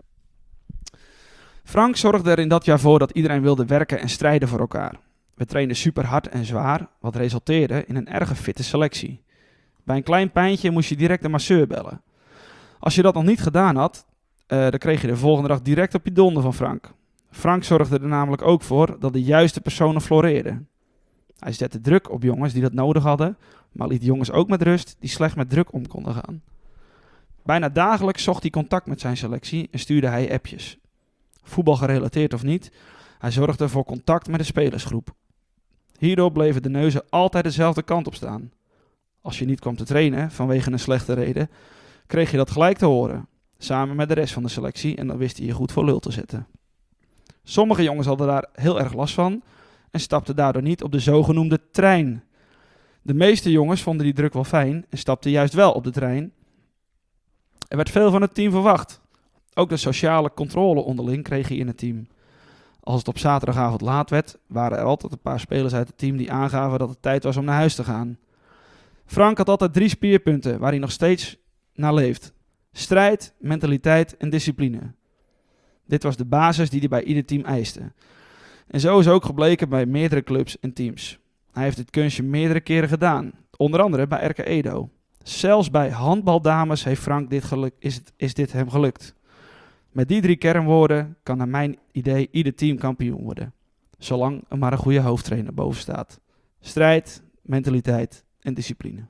Frank zorgde er in dat jaar voor dat iedereen wilde werken en strijden voor elkaar. We trainden super hard en zwaar, wat resulteerde in een erg fitte selectie. Bij een klein pijntje moest je direct de masseur bellen. Als je dat nog niet gedaan had, uh, dan kreeg je de volgende dag direct op je donder van Frank. Frank zorgde er namelijk ook voor dat de juiste personen floreerden. Hij zette druk op jongens die dat nodig hadden, maar liet jongens ook met rust die slecht met druk om konden gaan. Bijna dagelijks zocht hij contact met zijn selectie en stuurde hij appjes. Voetbal gerelateerd of niet, hij zorgde voor contact met de spelersgroep. Hierdoor bleven de neuzen altijd dezelfde kant op staan. Als je niet kwam te trainen vanwege een slechte reden, kreeg je dat gelijk te horen, samen met de rest van de selectie, en dan wist hij je goed voor lul te zetten. Sommige jongens hadden daar heel erg last van en stapten daardoor niet op de zogenoemde trein. De meeste jongens vonden die druk wel fijn en stapten juist wel op de trein. Er werd veel van het team verwacht. Ook de sociale controle onderling kreeg je in het team. Als het op zaterdagavond laat werd, waren er altijd een paar spelers uit het team die aangaven dat het tijd was om naar huis te gaan. Frank had altijd drie spierpunten waar hij nog steeds naar leeft. Strijd, mentaliteit en discipline. Dit was de basis die hij bij ieder team eiste. En zo is ook gebleken bij meerdere clubs en teams. Hij heeft dit kunstje meerdere keren gedaan. Onder andere bij R K Edo. Zelfs bij handbaldames heeft Frank dit geluk, is, het, is dit hem gelukt. Met die drie kernwoorden kan naar mijn idee ieder team kampioen worden. Zolang er maar een goede hoofdtrainer boven staat. Strijd, mentaliteit en discipline.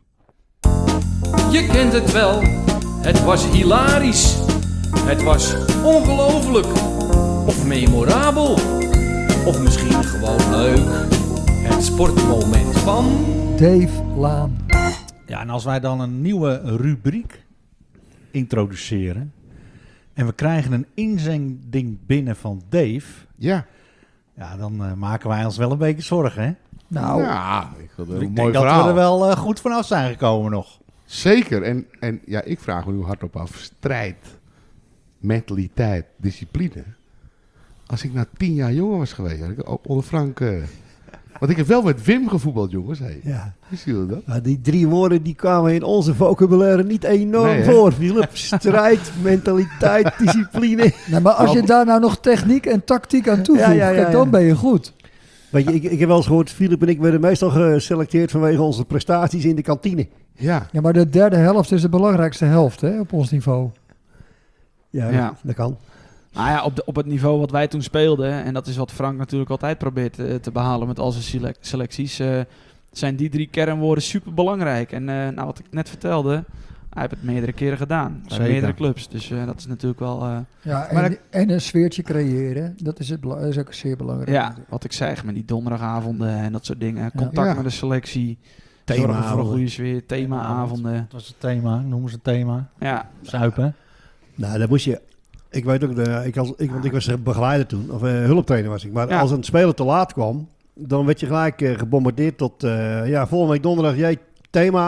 Je kent het wel, het was hilarisch. Het was ongelooflijk. Of memorabel. Of misschien gewoon leuk. Het sportmoment van Dave Laan. Ja, en als wij dan een nieuwe rubriek introduceren en we krijgen een inzending binnen van Dave, Ja. ja, dan uh, maken wij ons wel een beetje zorgen, hè? Nou, Ja, ik vond het een Ik mooi denk dat verhaal. we er wel uh, goed vanaf zijn gekomen nog. Zeker. En, en ja, ik vraag me nu hardop af. Strijd, mentaliteit, discipline. Als ik nou tien jaar jonger was geweest, had ik ook onder Frank... Uh, want ik heb wel met Wim gevoetbald, jongens. Hey. Ja. Wisten jullie dat? Nou, die drie woorden die kwamen in onze vocabulaire niet enorm Nee, hè? voor, Philip. Strijd, mentaliteit, discipline. nou, maar als je daar nou nog techniek en tactiek aan toevoegt, Ja, ja, ja, ja. dan ben je goed. Weet je, ik, ik heb wel eens gehoord, Philip en ik werden meestal geselecteerd vanwege onze prestaties in de kantine. Ja. Ja, maar de derde helft is de belangrijkste helft, hè, op ons niveau. Ja, Ja. Dat, dat kan. Nou ja, op, de, op het niveau wat wij toen speelden, en dat is wat Frank natuurlijk altijd probeert te, te behalen met al zijn selec- selecties, uh, zijn die drie kernwoorden super belangrijk. En uh, nou, wat ik net vertelde, hij heeft het meerdere keren gedaan. Bij Zeker. meerdere clubs. Dus uh, dat is natuurlijk wel... Uh, Ja, Maar en, dat- en een sfeertje creëren, dat is, het, bela- dat is ook zeer belangrijk. ja, wat ik zei, met die donderdagavonden en dat soort dingen. Contact Ja. met de selectie. Zorgen voor een Themaavonden. goede sfeer. Themaavonden. Dat was het thema, noemen ze het thema. Ja, Zuipen. Nou, dat moest je... Ik weet ook, de, ik als, ik, want ik was begeleider toen, of uh, hulptrainer was ik. Maar Ja. als een speler te laat kwam, dan werd je gelijk uh, gebombardeerd tot... Uh, ja, volgende week donderdag, jij themaavond.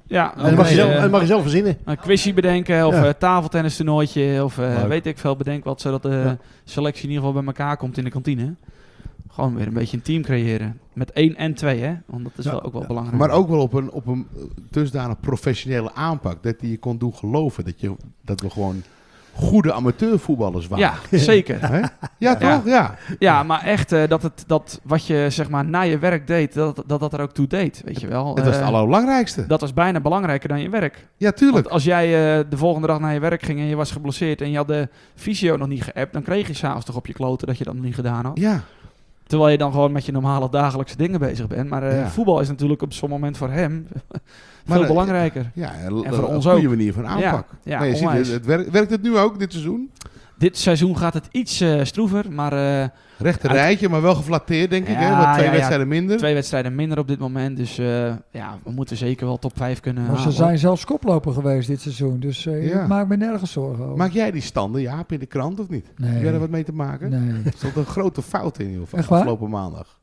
Ja, En dat mag, je eh, zelf, en dat mag je zelf verzinnen. een quizje bedenken of Ja. uh, tafeltennis toernooitje of uh, Leuk. weet ik veel, bedenk wat, zodat de Ja. selectie in ieder geval bij elkaar komt in de kantine. Gewoon weer een beetje een team creëren. Met één en twee, hè? Want dat is Ja. wel ook wel Ja. belangrijk. Maar ook wel op een, op een dusdanig professionele aanpak. Dat die je kon doen geloven. Dat, je, dat we gewoon goede amateurvoetballers waren. Ja, zeker. Hè? Ja, toch? Ja. Ja, maar echt uh, dat, het, dat wat je zeg maar na je werk deed, dat dat, dat er ook toe deed, weet je wel. Dat was het Uh, allerbelangrijkste. dat was bijna belangrijker dan je werk. Ja, tuurlijk. Want als jij uh, de volgende dag naar je werk ging en je was geblesseerd en je had de fysio nog niet geappt, dan kreeg je s'avonds toch op je kloten dat je dat nog niet gedaan had. Ja. Terwijl je dan gewoon met je normale dagelijkse dingen bezig bent. Maar uh, Ja. voetbal is natuurlijk op zo'n moment voor hem veel Maar, uh, belangrijker. Ja, en voor een ons goede ook. manier van aanpak. Ja, ja, Maar je ziet, onwijs. het, het werkt, werkt het nu ook, dit seizoen? Dit seizoen gaat het iets uh, stroever, maar uh, Rechte Uit- rijtje, maar wel geflatteerd, denk ik. Ja, Hè? Wat twee ja, ja. wedstrijden minder. twee wedstrijden minder op dit moment. Dus uh, ja, we moeten zeker wel top vijf kunnen Maar ze halen. zijn zelfs koploper geweest dit seizoen. Dus uh, Ja. ik maak me nergens zorgen over. Maak jij die standen, Jaap, in de krant of niet? Nee. Heb jij er wat mee te maken? Nee. Er stond een grote fout in, joh, van Echt waar? afgelopen maandag.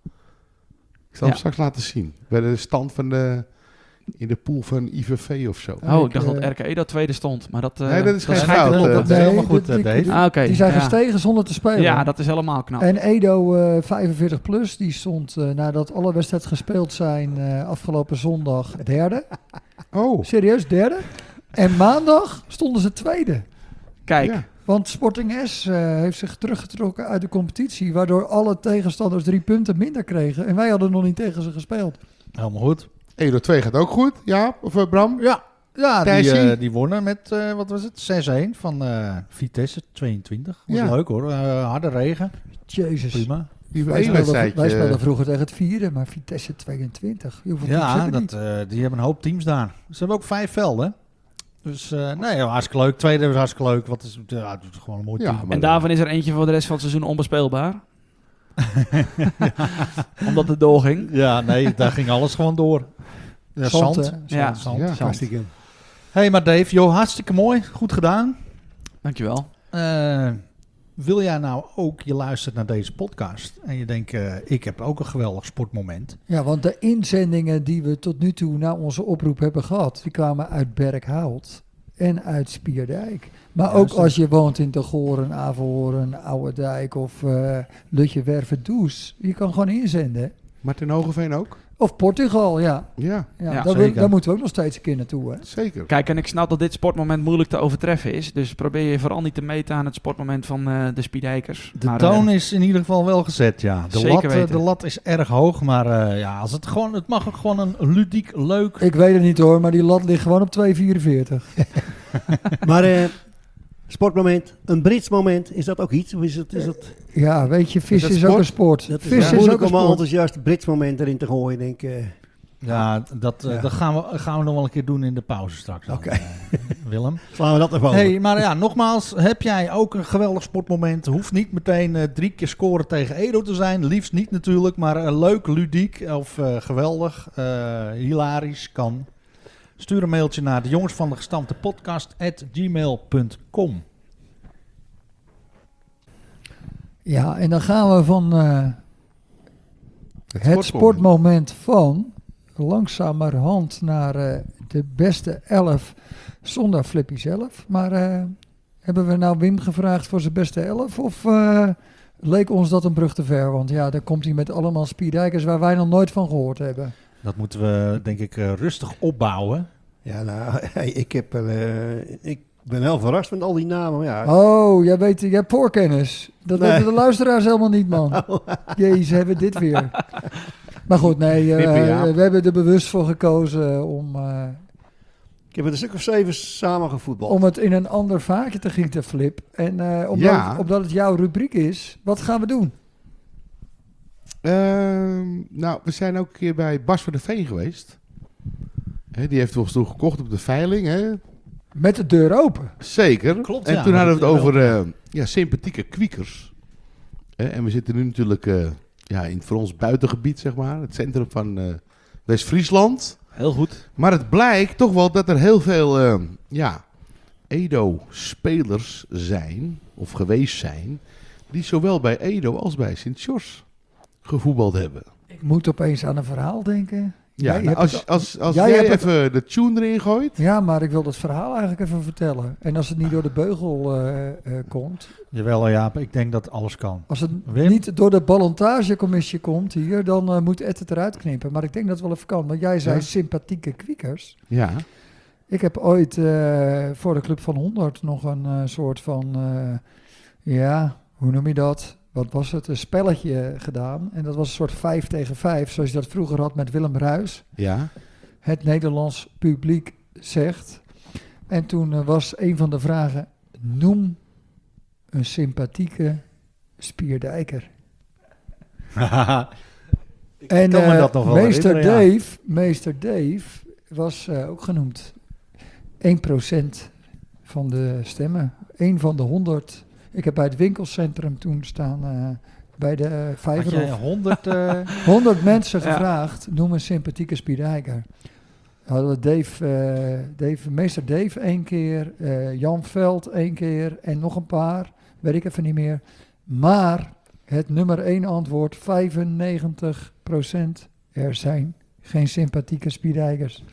Ik zal Ja. hem straks laten zien. Bij de stand van de, in de pool van I V V of zo. Oh, ik Ik, dacht uh, dat R K E dat tweede stond. Maar dat, uh, Nee, dat is geen schijnt te fout, kloppen. uh, Dat is helemaal goed, die- eh, Dave. die- Ah, oké. Die zijn ja. gestegen zonder te spelen. Ja, dat is helemaal knap. En Edo uh, vijfenveertig plus, die stond uh, nadat alle wedstrijden gespeeld zijn uh, afgelopen zondag derde. Oh, Serieus, derde. En maandag stonden ze tweede. Kijk, ja. Want Sporting S uh, heeft zich teruggetrokken uit de competitie, waardoor alle tegenstanders drie punten minder kregen. En wij hadden nog niet tegen ze gespeeld. Helemaal goed. Edo twee gaat ook goed, Jaap of uh, Bram? Ja, ja die, Thijsie? eh, die wonnen met, eh, wat was het, zes-een van eh, Vitesse tweeëntwintig. Was Ja. leuk hoor, uh, harde regen, Jezus. prima. Die Wij één speelden, wedstrijdje. wij speelden vroeger tegen het vierde, maar Vitesse tweeëntwintig. Hoeveel teams Ja, hebben dat, die? eh, die hebben een hoop teams daar. Ze hebben ook vijf velden. Dus uh, nee, ja, hartstikke leuk. Tweede was hartstikke leuk. Wat is, ja, het is gewoon een mooi Ja, team. maar- en daarvan is er eentje voor de rest van het seizoen onbespeelbaar. Omdat het doorging. Ja, nee, daar ging alles gewoon door. Ja, Zand, zand. hè? Ja. zand. Ja. Zand. Hartstikke. Hey, maar Dave, joh, hartstikke mooi. Goed gedaan. Dankjewel. Uh, wil jij nou ook, je luistert naar deze podcast en je denkt, uh, ik heb ook een geweldig sportmoment. Ja, want de inzendingen die we tot nu toe na onze oproep hebben gehad, die kwamen uit Berkhout en uit Spierdijk. Maar Ja, ook zo. als je woont in Tegoren, Avelhoorn, Ouwerdijk of uh, Lutje-Werven-Does, je kan gewoon inzenden. Martin Hogeveen ook? Of Portugal, ja. Ja, ja, Ja, daar, wil- zeker. daar moeten we ook nog steeds een keer naartoe. Hè? zeker. Kijk, en ik snap dat dit sportmoment moeilijk te overtreffen is. Dus probeer je vooral niet te meten aan het sportmoment van uh, de Spiedijkers. De Maar, toon uh, is in ieder geval wel gezet, ja. De, Zeker lat, uh, weten. de lat is erg hoog, maar uh, ja, als het, gewoon, het mag ook gewoon een ludiek, leuk... Ik weet het niet hoor, maar die lat ligt gewoon op twee vierenveertig. Maar eh, sportmoment, een Brits moment, is dat ook iets? Of is het, is het, Ja, weet je, vis dat is sport? ook een sport. dat is Vis is ook moeilijk een om een sport. enthousiast Brits moment erin te gooien, denk ik. eh. Ja, dat, uh, Ja. dat gaan, we, gaan we nog wel een keer doen in de pauze straks. dan, Oké. uh, Willem. Slaan we dat even over. Hey, maar ja, nogmaals, heb jij ook een geweldig sportmoment? Hoeft niet meteen uh, drie keer scoren tegen Edo te zijn. Liefst niet natuurlijk, maar uh, leuk, ludiek of uh, geweldig, uh, hilarisch kan. Stuur een mailtje naar de jongens van de gestampte podcast at gmail punt com. Ja, en dan gaan we van uh, Het, het sportmoment. sportmoment van langzamerhand naar uh, de beste elf zonder Flippy zelf. Maar uh, hebben we nou Wim gevraagd voor zijn beste elf of uh, leek ons dat een brug te ver? Want ja, daar komt hij met allemaal Spierdijkers waar wij nog nooit van gehoord hebben. Dat moeten we, denk ik, uh, rustig opbouwen. Ja, nou, hey, ik, heb, uh, ik ben heel verrast met al die namen. maar Ja. Oh, jij weet, jij hebt voorkennis. Dat Nee. weten de luisteraars helemaal niet, man. Jezus, hebben we dit weer. Maar goed, nee, uh, Knippen, ja. we hebben er bewust voor gekozen om, uh, Ik heb het een stuk of zeven samen gevoetbald. om het in een ander vaatje te gieten, Flip. En uh, omdat, Ja. het, omdat het jouw rubriek is, wat gaan we doen? Ehm, nou, we zijn ook een keer bij Bas van der Veen geweest. Hè, die heeft ons toen gekocht op de veiling. Hè? Met de deur open. Zeker. Klopt, En ja, toen hadden we het dat- over eh, ja, sympathieke kwiekers. Hè, en we zitten nu natuurlijk uh, ja, in het voor ons buitengebied, zeg maar. Het centrum van uh, West-Friesland. Heel goed. Maar het blijkt toch wel dat er heel veel uh, ja, Edo-spelers zijn, of geweest zijn, die zowel bij Edo als bij Sint-George gevoetbald hebben. Ik moet opeens aan een verhaal denken. Ja, Jij nou, hebt als, het- als, als jij jij hebt het- even de tune erin gooit. Ja, maar ik wil dat verhaal eigenlijk even vertellen. En als het niet door de beugel eh, eh, komt, Jawel, Jaap, ik denk dat alles kan. als het Wim? niet door de ballotagecommissie komt hier, dan eh, moet Ed het eruit knippen. Maar ik denk dat het wel even kan. Want jij zei Ja. sympathieke kwiekers. Ja. Ik heb ooit eh, voor de Club van honderd nog een eh, soort van, eh, ja, hoe noem je dat? Wat was het? Een spelletje gedaan. En dat was een soort vijf tegen vijf, zoals je dat vroeger had met Willem Ruijs. Ja. Het Nederlands publiek zegt. En toen uh, was een van de vragen, noem een sympathieke spierdijker. En kan me uh, dat nog wel meester, herinneren, ja. Dave, meester Dave was uh, ook genoemd. één procent van de stemmen. één van de honderd. Ik heb bij het winkelcentrum toen staan, uh, bij de uh, Had Vijverhof. jij honderd... Uh... honderd mensen Ja. gevraagd, noem een sympathieke spierdijker. Hadden we Dave, uh, Dave, meester Dave één keer, uh, Jan Veld één keer en nog een paar, weet ik even niet meer. Maar het nummer één antwoord, vijfennegentig procent, er zijn geen sympathieke spierdijkers.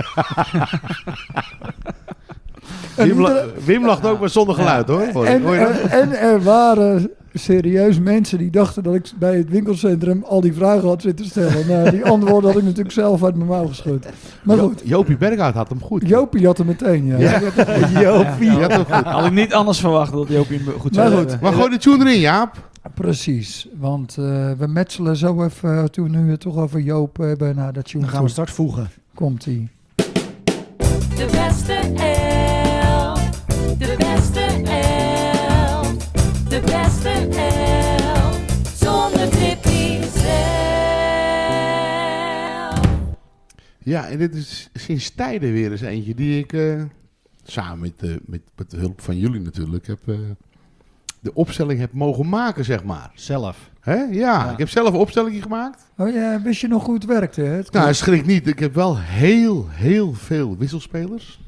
En Wim, la- iedere- Wim lacht ook maar zonder geluid hoor. Hoor je- en, hoor je dat? en, en er waren serieus mensen die dachten dat ik bij het winkelcentrum al die vragen had zitten stellen. Nou, die antwoorden had ik natuurlijk zelf uit mijn mouw geschud. Maar goed, Jo- Jopie Berghout had hem goed. Jopie had er meteen, ja. Ja, Jopie. die had hem goed. Had ik niet anders verwacht dat Jopie hem goed Maar zou goed. hebben. Maar gooi de tune erin, Jaap. Precies, want uh, we metselen zo even, uh, toen we het toch over Joop hebben, naar dat tune Dan gaan we toe. straks voegen. Komt-ie. De beste elf, de beste elf, de beste elf, zonder Tippy zelf. Ja, en dit is sinds tijden weer eens eentje die ik, uh, samen met, uh, met, met de hulp van jullie natuurlijk, heb, uh, de opstelling heb mogen maken, zeg maar. Zelf. Hè? Ja, Ja. ik heb zelf een opstelling gemaakt. Oh ja, wist je nog hoe het werkte? Hè? Het Nou, schrik niet. Ik heb wel heel, heel veel wisselspelers.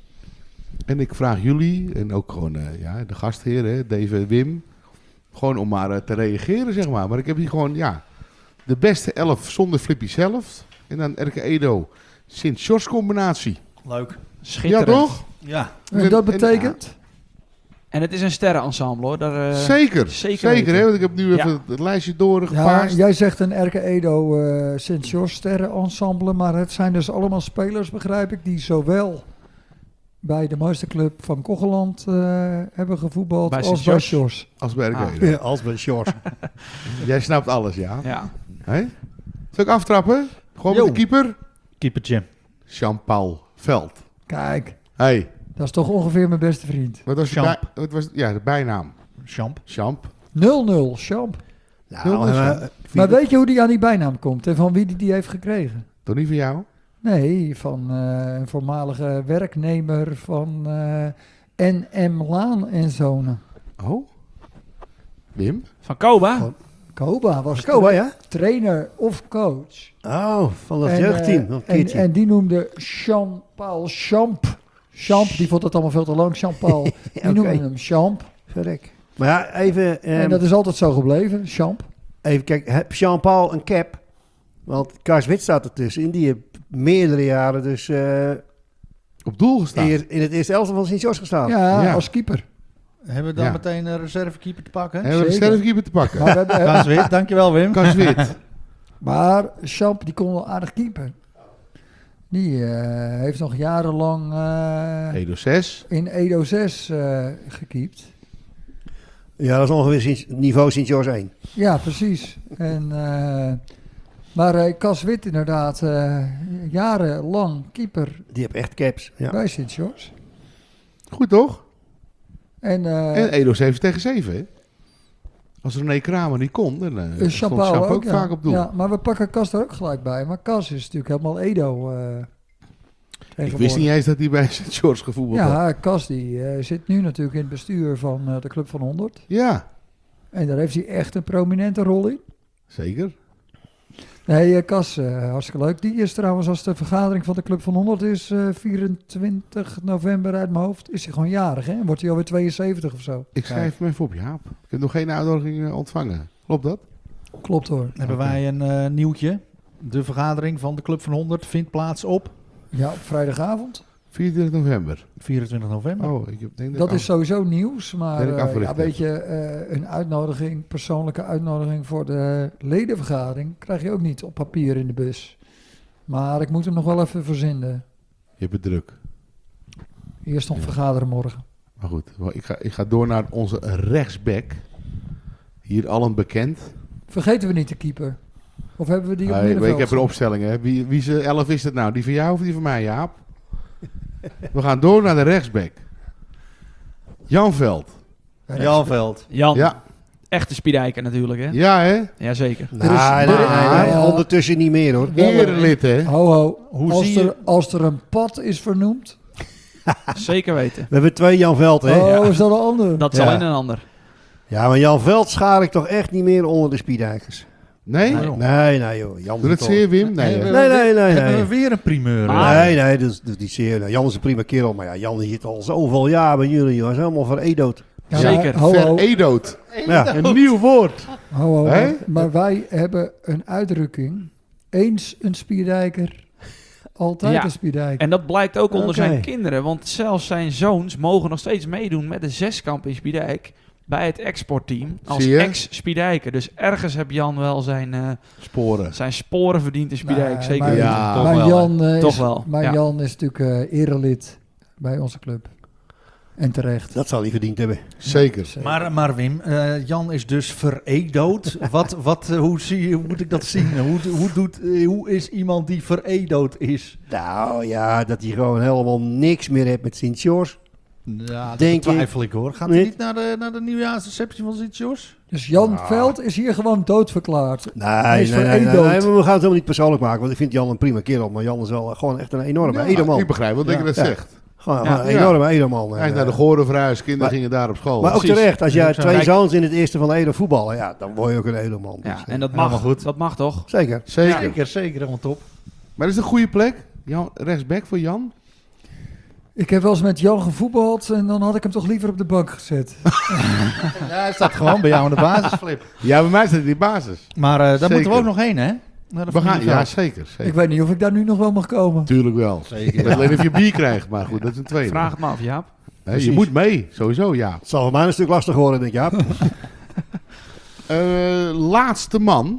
En ik vraag jullie, en ook gewoon uh, ja, de gastheer, hè, Dave en Wim, gewoon om maar uh, te reageren, zeg maar. Maar ik heb hier gewoon, ja, de beste elf zonder Flippy zelf. En dan R K Edo, Sint-George combinatie. Leuk. Ja, Schitterend. toch? Ja. En dat en- betekent? En het is een sterrenensemble hoor. Daar, eh, zeker, zeker zeker, weten. hè, want ik heb nu even Ja. het lijstje Ja, doorgepaard. jij zegt een R K Edo uh, Sint-George sterrenensemble, maar het zijn dus allemaal spelers, begrijp ik, die zowel bij de mooiste club van Kocheland uh, hebben gevoetbald Bij als bij Sint-George. Sjors. Als bij R K Ah. Edo. Ja, als bij Sjors. Jij snapt alles, ja. Ja. Hè? Zal ik aftrappen? Gewoon Yo. met de keeper? Keepertje. Jean-Paul Veld. Kijk, Hey, dat is toch ongeveer mijn beste vriend. wat was, de, Champ. bij, wat was ja, de bijnaam? Champ. Champ. nul nul, Champ. Nou, Heel eh, goed. Maar weet je hoe die aan die bijnaam komt en van wie die die heeft gekregen? Toch niet van jou? Nee, van uh, een voormalige werknemer van uh, N M Laan en Zonen. Oh? Wim? Van Koba? Gewoon- Koba was Koba, ja? trainer of coach. Oh, van dat En, jeugdteam. eh, Nog een en, keertje. en die noemde Jean-Paul Champ. Champ, die vond het allemaal veel te lang. Jean-Paul, die oké. noemde hem Champ. Verrek. Maar ja, even, ehm, en dat is altijd zo gebleven, Champ. even kijken. Heb Jean-Paul een cap? Want Kars Wit staat ertussen. En die heeft meerdere jaren dus eh, Op doel gestaan. eer- in het eerste elftal van Sint-George gestaan. Ja, Ja. als keeper. Hebben we dan Ja. meteen een reservekeeper te pakken? Hebben we de Zeker. sterfkeeper te pakken? Maar, we hebben, eh, Kans wit, dankjewel Wim. Kas Wit. maar Champ, die kon wel aardig keeper. Die eh, heeft nog jarenlang eh, Edo zes. in Edo zes eh gekiept. Ja, dat is ongeveer Sint- niveau Sint-George één. Ja, precies. En, eh, maar eh Cas Wit inderdaad, eh, jarenlang keeper Die heeft echt caps. Ja. bij Sint-George. Goed toch? En, eh En Edo zeven tegen zeven, hè? Als René Kramer niet kon, dan uh, uh, stond Champagne Champ ook, ook ja. vaak op doel. Ja, maar we pakken Cas er ook gelijk bij. Maar Cas is natuurlijk helemaal Edo. eh Ik wist niet eens dat hij bij Sint-George gevoetbald had. Ja, Cas die eh, zit nu natuurlijk in het bestuur van eh, de Club van honderd. Ja, En daar heeft hij echt een prominente rol in. zeker. Nee, eh, Cas, eh, hartstikke leuk. Die is trouwens, als de vergadering van de Club van honderd is, eh, vierentwintig november uit mijn hoofd, is hij gewoon jarig, hè? Wordt hij alweer tweeënzeventig of zo. Ik schrijf me even op, Jaap. Ik heb nog geen uitnodiging eh, ontvangen. Klopt dat? Klopt hoor. Hebben Oké. wij een eh, nieuwtje. De vergadering van de Club van honderd vindt plaats op Ja, op vrijdagavond. vierentwintig november. vierentwintig november. Oh, ik heb, denk dat Dat ik is af- sowieso nieuws, maar Ben ik eh, afgericht ja, weet je, eh, een uitnodiging, persoonlijke uitnodiging voor de ledenvergadering krijg je ook niet op papier in de bus. Maar ik moet hem nog wel even verzinnen. Je hebt het druk. Eerst nog Ja. vergaderen morgen. Maar goed, wel, ik ga, ik ga door naar onze rechtsback. Hier allen bekend. Vergeten we niet de keeper? Of hebben we die op Ah, ik, middenveld? ik heb een opstelling, hè. Wie, wie zijn elf is het nou? Die van jou of die van mij, Jaap? We gaan door naar de rechtsback. Jan Veld. Jan Veld. Jan, Ja, echte Spiedijker natuurlijk, hè? ja hè? Jazeker. Nee, Er is- nee, nee, er- nee, eh, ondertussen niet meer hoor. Erelid, hè? Ho, ho. Hoe als, zie er, je- als er een pad is vernoemd. Zeker weten. We hebben twee Jan Veld, hè? Oh, Ja. is dat een ander? Dat is Ja. alleen een ander. Ja, maar Jan Veld schaar ik toch echt niet meer onder de Spiedijkers. Nee? Nee. Nee, nee joh. Jan Doe het is zeer, Wim? Nee, Nee, hè? Nee, nee, nee. Hebben we nee. weer een primeur. Maar- Nee, nee, dat is, dat is niet zeer. Nou, Jan is een prima kerel, maar ja, Jan zit al zoveel jaar bij jullie, joh. Hij is helemaal veredood. Ja, Zeker. maar, ho, ho, Veredood. Ja. Een nieuw woord. ho, ho, Hè? maar- Maar wij hebben een uitdrukking. Eens een Spierdijker, altijd Ja. een Spierdijker. En dat blijkt ook onder Oké. zijn kinderen. Want zelfs zijn zoons mogen nog steeds meedoen met de zeskamp in Spiedijk. Bij het exportteam. Als Zie je? ex-Spiedijker. Dus ergens heb Jan wel zijn, eh, Sporen. zijn sporen verdiend in Spiedijk. Nee, Zeker. maar- weten. Ja. Toch maar wel, Jan, eh, Toch is, wel, maar ja. Jan is natuurlijk eh erelid bij onze club. En terecht. Dat zal hij verdiend hebben. Zeker. Zeker. Maar, maar Wim, eh, Jan is dus veredood. wat, wat, eh, hoe, zie, je- hoe moet ik dat zien? Hoe, hoe, doet, eh, hoe is iemand die veredood is? Nou ja, dat hij gewoon helemaal niks meer heeft met Sint-George. Ja, dat Denk twijfel ik hoor. Gaat hij Nee. niet naar de, naar de nieuwjaarsreceptie van Sint-Jos? Dus Jan Ja. Veld is hier gewoon doodverklaard. Nee, Hij is nee, nee, nee, veredood. nee, maar we gaan het helemaal niet persoonlijk maken, want ik vind Jan een prima kerel. Maar Jan is wel eh, gewoon echt een enorme Ja, edelman. ik begrijp wel dat Ja. je dat Ja. zegt. Gewoon, Ja. gewoon een enorme edelman. Hij is En, naar de eh, Goren verhuisd. Kinderen maar- gingen daar op school. Maar ook Precies. terecht, als jij Ja, twee kijk. zoons in het eerste van de Ede voetballen, ja, dan word je ook een edelman. Dus, Ja, eh, en dat helemaal mag, goed. dat mag toch? Zeker. Zeker. Zeker, zeker. Helemaal top. Maar is het een goede plek? Jan, rechtsback voor Jan? Ik heb wel eens met Jan gevoetbald en dan had ik hem toch liever op de bank gezet. Ja, hij staat gewoon bij jou in de basisflip. Ja, bij mij staat hij in die basis. Maar eh daar Zeker. moeten we ook nog heen, hè? Naar de We gaan, familieveld. ja, zeker. zeker. Ik weet niet of ik daar nu nog wel mag komen. Tuurlijk wel. Zeker. Ik weet alleen of je bier krijgt, maar goed, dat is een tweede. Vraag het maar af, Jaap. Hè, je Precies. moet mee, sowieso, ja. Het zal voor mij een stuk lastiger worden, denk ik. Ja. Eh, laatste man.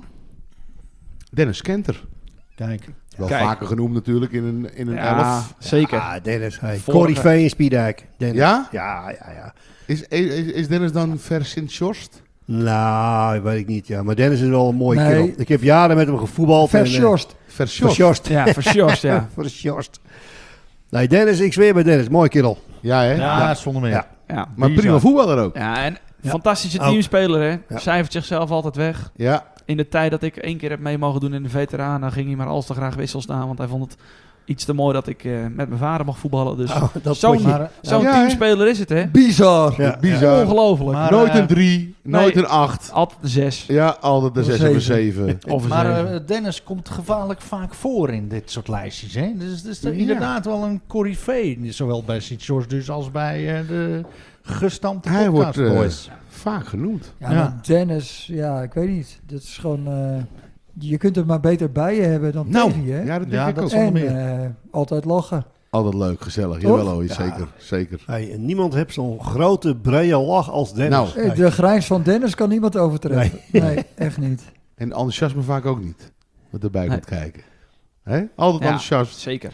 Dennis Kenter. Kijk. Wel Kijk. vaker genoemd natuurlijk in een, in een Ja, elf. zeker. Ah, Dennis. Hey. Vorige- Corrie Vee in Spiedijk. Dennis. Ja? Ja, ja, ja. Is, is, is Dennis dan ver Sint-Jorst? Nou, weet ik niet. Ja. Maar Dennis is wel een mooie Nee. kerel. Ik heb jaren met hem gevoetbald. en, eh, Versjorst. Ver Sjorst? Versjorst. Ja, versjorst, ja. Versjorst. Nee, Dennis, ik zweer bij Dennis. Mooi kerel. Ja, hè? Ja, zonder meer. Ja. Ja, Maar Bizar. prima voetballer ook. ja en Ja. fantastische Ook. teamspeler, hè. Ja. Cijfert zichzelf altijd weg. Ja. In de tijd dat ik één keer heb mee mogen doen in de veteranen, ging hij maar al te graag wissel staan. Want hij vond het iets te mooi dat ik eh, met mijn vader mag voetballen. Dus Oh, dat zo'n potje. Maar, eh, zo'n Ja, hè? teamspeler is het, hè. Bizar. Ja, Bizar. Ongelooflijk. Maar, Nooit eh, een drie, nooit nee. een acht. Altijd een zes. Ja, altijd een Of een zes of een zeven. zeven. Of een maar zeven. eh, Dennis komt gevaarlijk vaak voor in dit soort lijstjes. Hè? Dus het is Ja. inderdaad wel een corifee. Zowel bij Sint-George dus als bij eh, de gestampte Hij wordt podcast eh, boys. vaak genoemd. Ja, Ja. maar Dennis, ja, ik weet niet. Dat is gewoon... eh, je kunt er maar beter bij je hebben dan Nou, tegen je. hè? ja, dat denk Ja, ik dat ook. zonder En meer. eh, altijd lachen. Altijd leuk, gezellig. Toch? Jawel, hoor, Ja. zeker. Zeker. Hey, en niemand heeft zo'n grote, brede lach als Dennis. Nou. Eh, De grijns van Dennis kan niemand overtreffen. Nee, echt niet. En enthousiasme vaak ook niet. Wat erbij Nee. komt kijken. Hè? Altijd Ja. enthousiast. Zeker.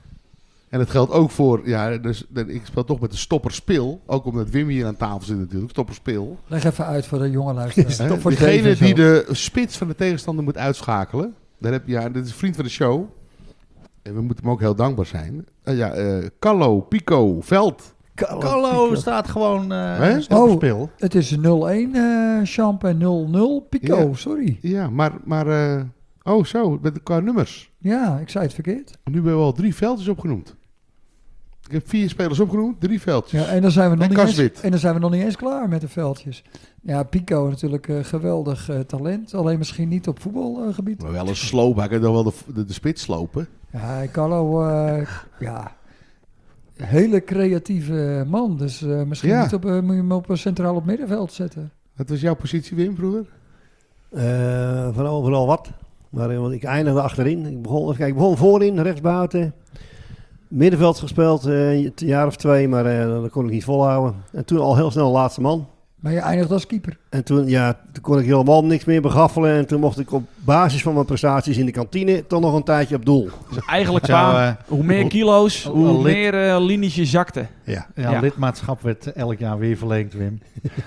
En dat geldt ook voor... Ja, dus, ik speel toch met de stopperspil. Ook omdat Wim hier aan tafel zit natuurlijk. Stopperspil. Leg even uit voor de jonge luisteraars. Hè? Voor Degene Dave en die zo. de spits van de tegenstander moet uitschakelen. Daar heb je, ja, dit is een vriend van de show. En we moeten hem ook heel dankbaar zijn. Uh, ja, uh, Callo, Pico, Veld. Callo staat gewoon uh, Hè? op speel. Het is nul-één eh Champ en nul-nul Pico, Ja. sorry. Ja, maar... maar uh, oh, zo. Met qua nummers. Ja, ik zei het verkeerd. Nu hebben we al drie veldjes opgenoemd. Ik heb vier spelers opgenoemd, drie veldjes. Ja, en, dan zijn we nog En niet eens, Kaswit. en dan zijn we nog niet eens klaar met de veldjes. Ja, Pico natuurlijk uh, geweldig uh, talent. Alleen misschien niet op voetbalgebied. Maar wel een sloop. Hij kan toch wel de, de, de spits slopen. Ja, Carlo, uh, ja, hele creatieve man. Dus uh, misschien Ja. niet op, uh, moet je hem op een centraal op middenveld zetten. Wat was jouw positie, Wim, vroeger? Uh, van overal wat? Maar uh, want ik eindigde achterin. Ik begon, even kijken, ik begon voorin, rechtsbuiten. Middenveld gespeeld, uh, een jaar of twee, maar uh, dat kon ik niet volhouden. En toen al heel snel de laatste man. Maar je eindigt als keeper. En toen, ja, toen kon ik helemaal niks meer begaffelen. En toen mocht ik op basis van mijn prestaties in de kantine toch nog een tijdje op doel. Dus eigenlijk Zou, qua, eh, hoe meer kilo's, oh, hoe oh, lid- meer uh, linies je zakte. Ja. Ja, Ja. lidmaatschap werd elk jaar weer verlengd, Wim.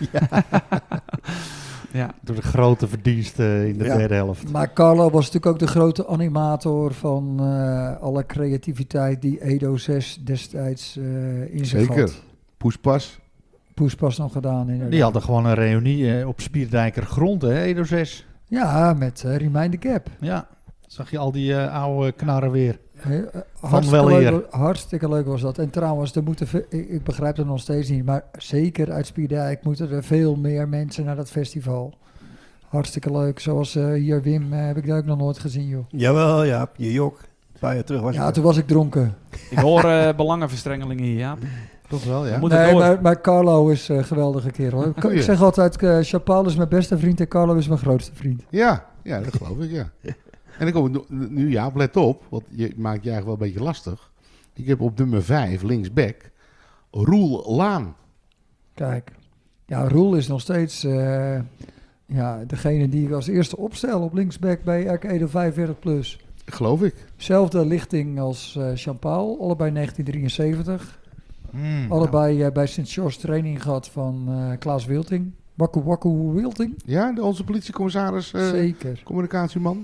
Ja. Door de grote verdiensten in de Ja. derde helft. Maar Carlo was natuurlijk ook de grote animator van uh, alle creativiteit die Edo zes destijds uh, in zich Zeker. had. Poespas. Poespas nog gedaan. Inderdaad. Die hadden gewoon een reunie eh, op Spierdijker grond, hè, Edo zes. Ja, met uh, Remind the Gap. Ja, zag je al die uh, oude knarren weer. He, uh, hartstikke, weleer. leuk, hartstikke leuk was dat. En trouwens, er moeten ve- ik, ik begrijp het nog steeds niet, maar zeker uit Spierdijk moeten er veel meer mensen naar dat festival. Hartstikke leuk. Zoals uh, hier Wim, uh, heb ik daar ook nog nooit gezien, joh. Jawel, ja, je jok. Een paar jaar terug was Ja, ik toen was ik dronken. Ik hoor uh, belangenverstrengelingen hier, ja. Toch wel, ja. We moeten Nee, door. maar, maar Carlo is een geweldige kerel. Ik, Goeie. ik zeg altijd, uh, Chapaal is mijn beste vriend en Carlo is mijn grootste vriend. Ja, ja, dat geloof ik, ja. En dan kom ik nu- nu, ja, let op, want je maakt je eigenlijk wel een beetje lastig. Ik heb op nummer vijf, linksback, Roel Laan. Kijk, ja, Roel is nog steeds uh, ja, degene die ik als eerste opstel op linksback bij R K Edo vijfenveertig plus. Geloof ik. Zelfde lichting als uh, Jean-Paul, allebei negentien drieënzeventig. Hmm. Allebei uh, bij Sint-George training gehad van uh, Klaas Wilting. Wakku Wakku Wilting, Ja, de, onze politiecommissaris, eh, zeker. communicatieman.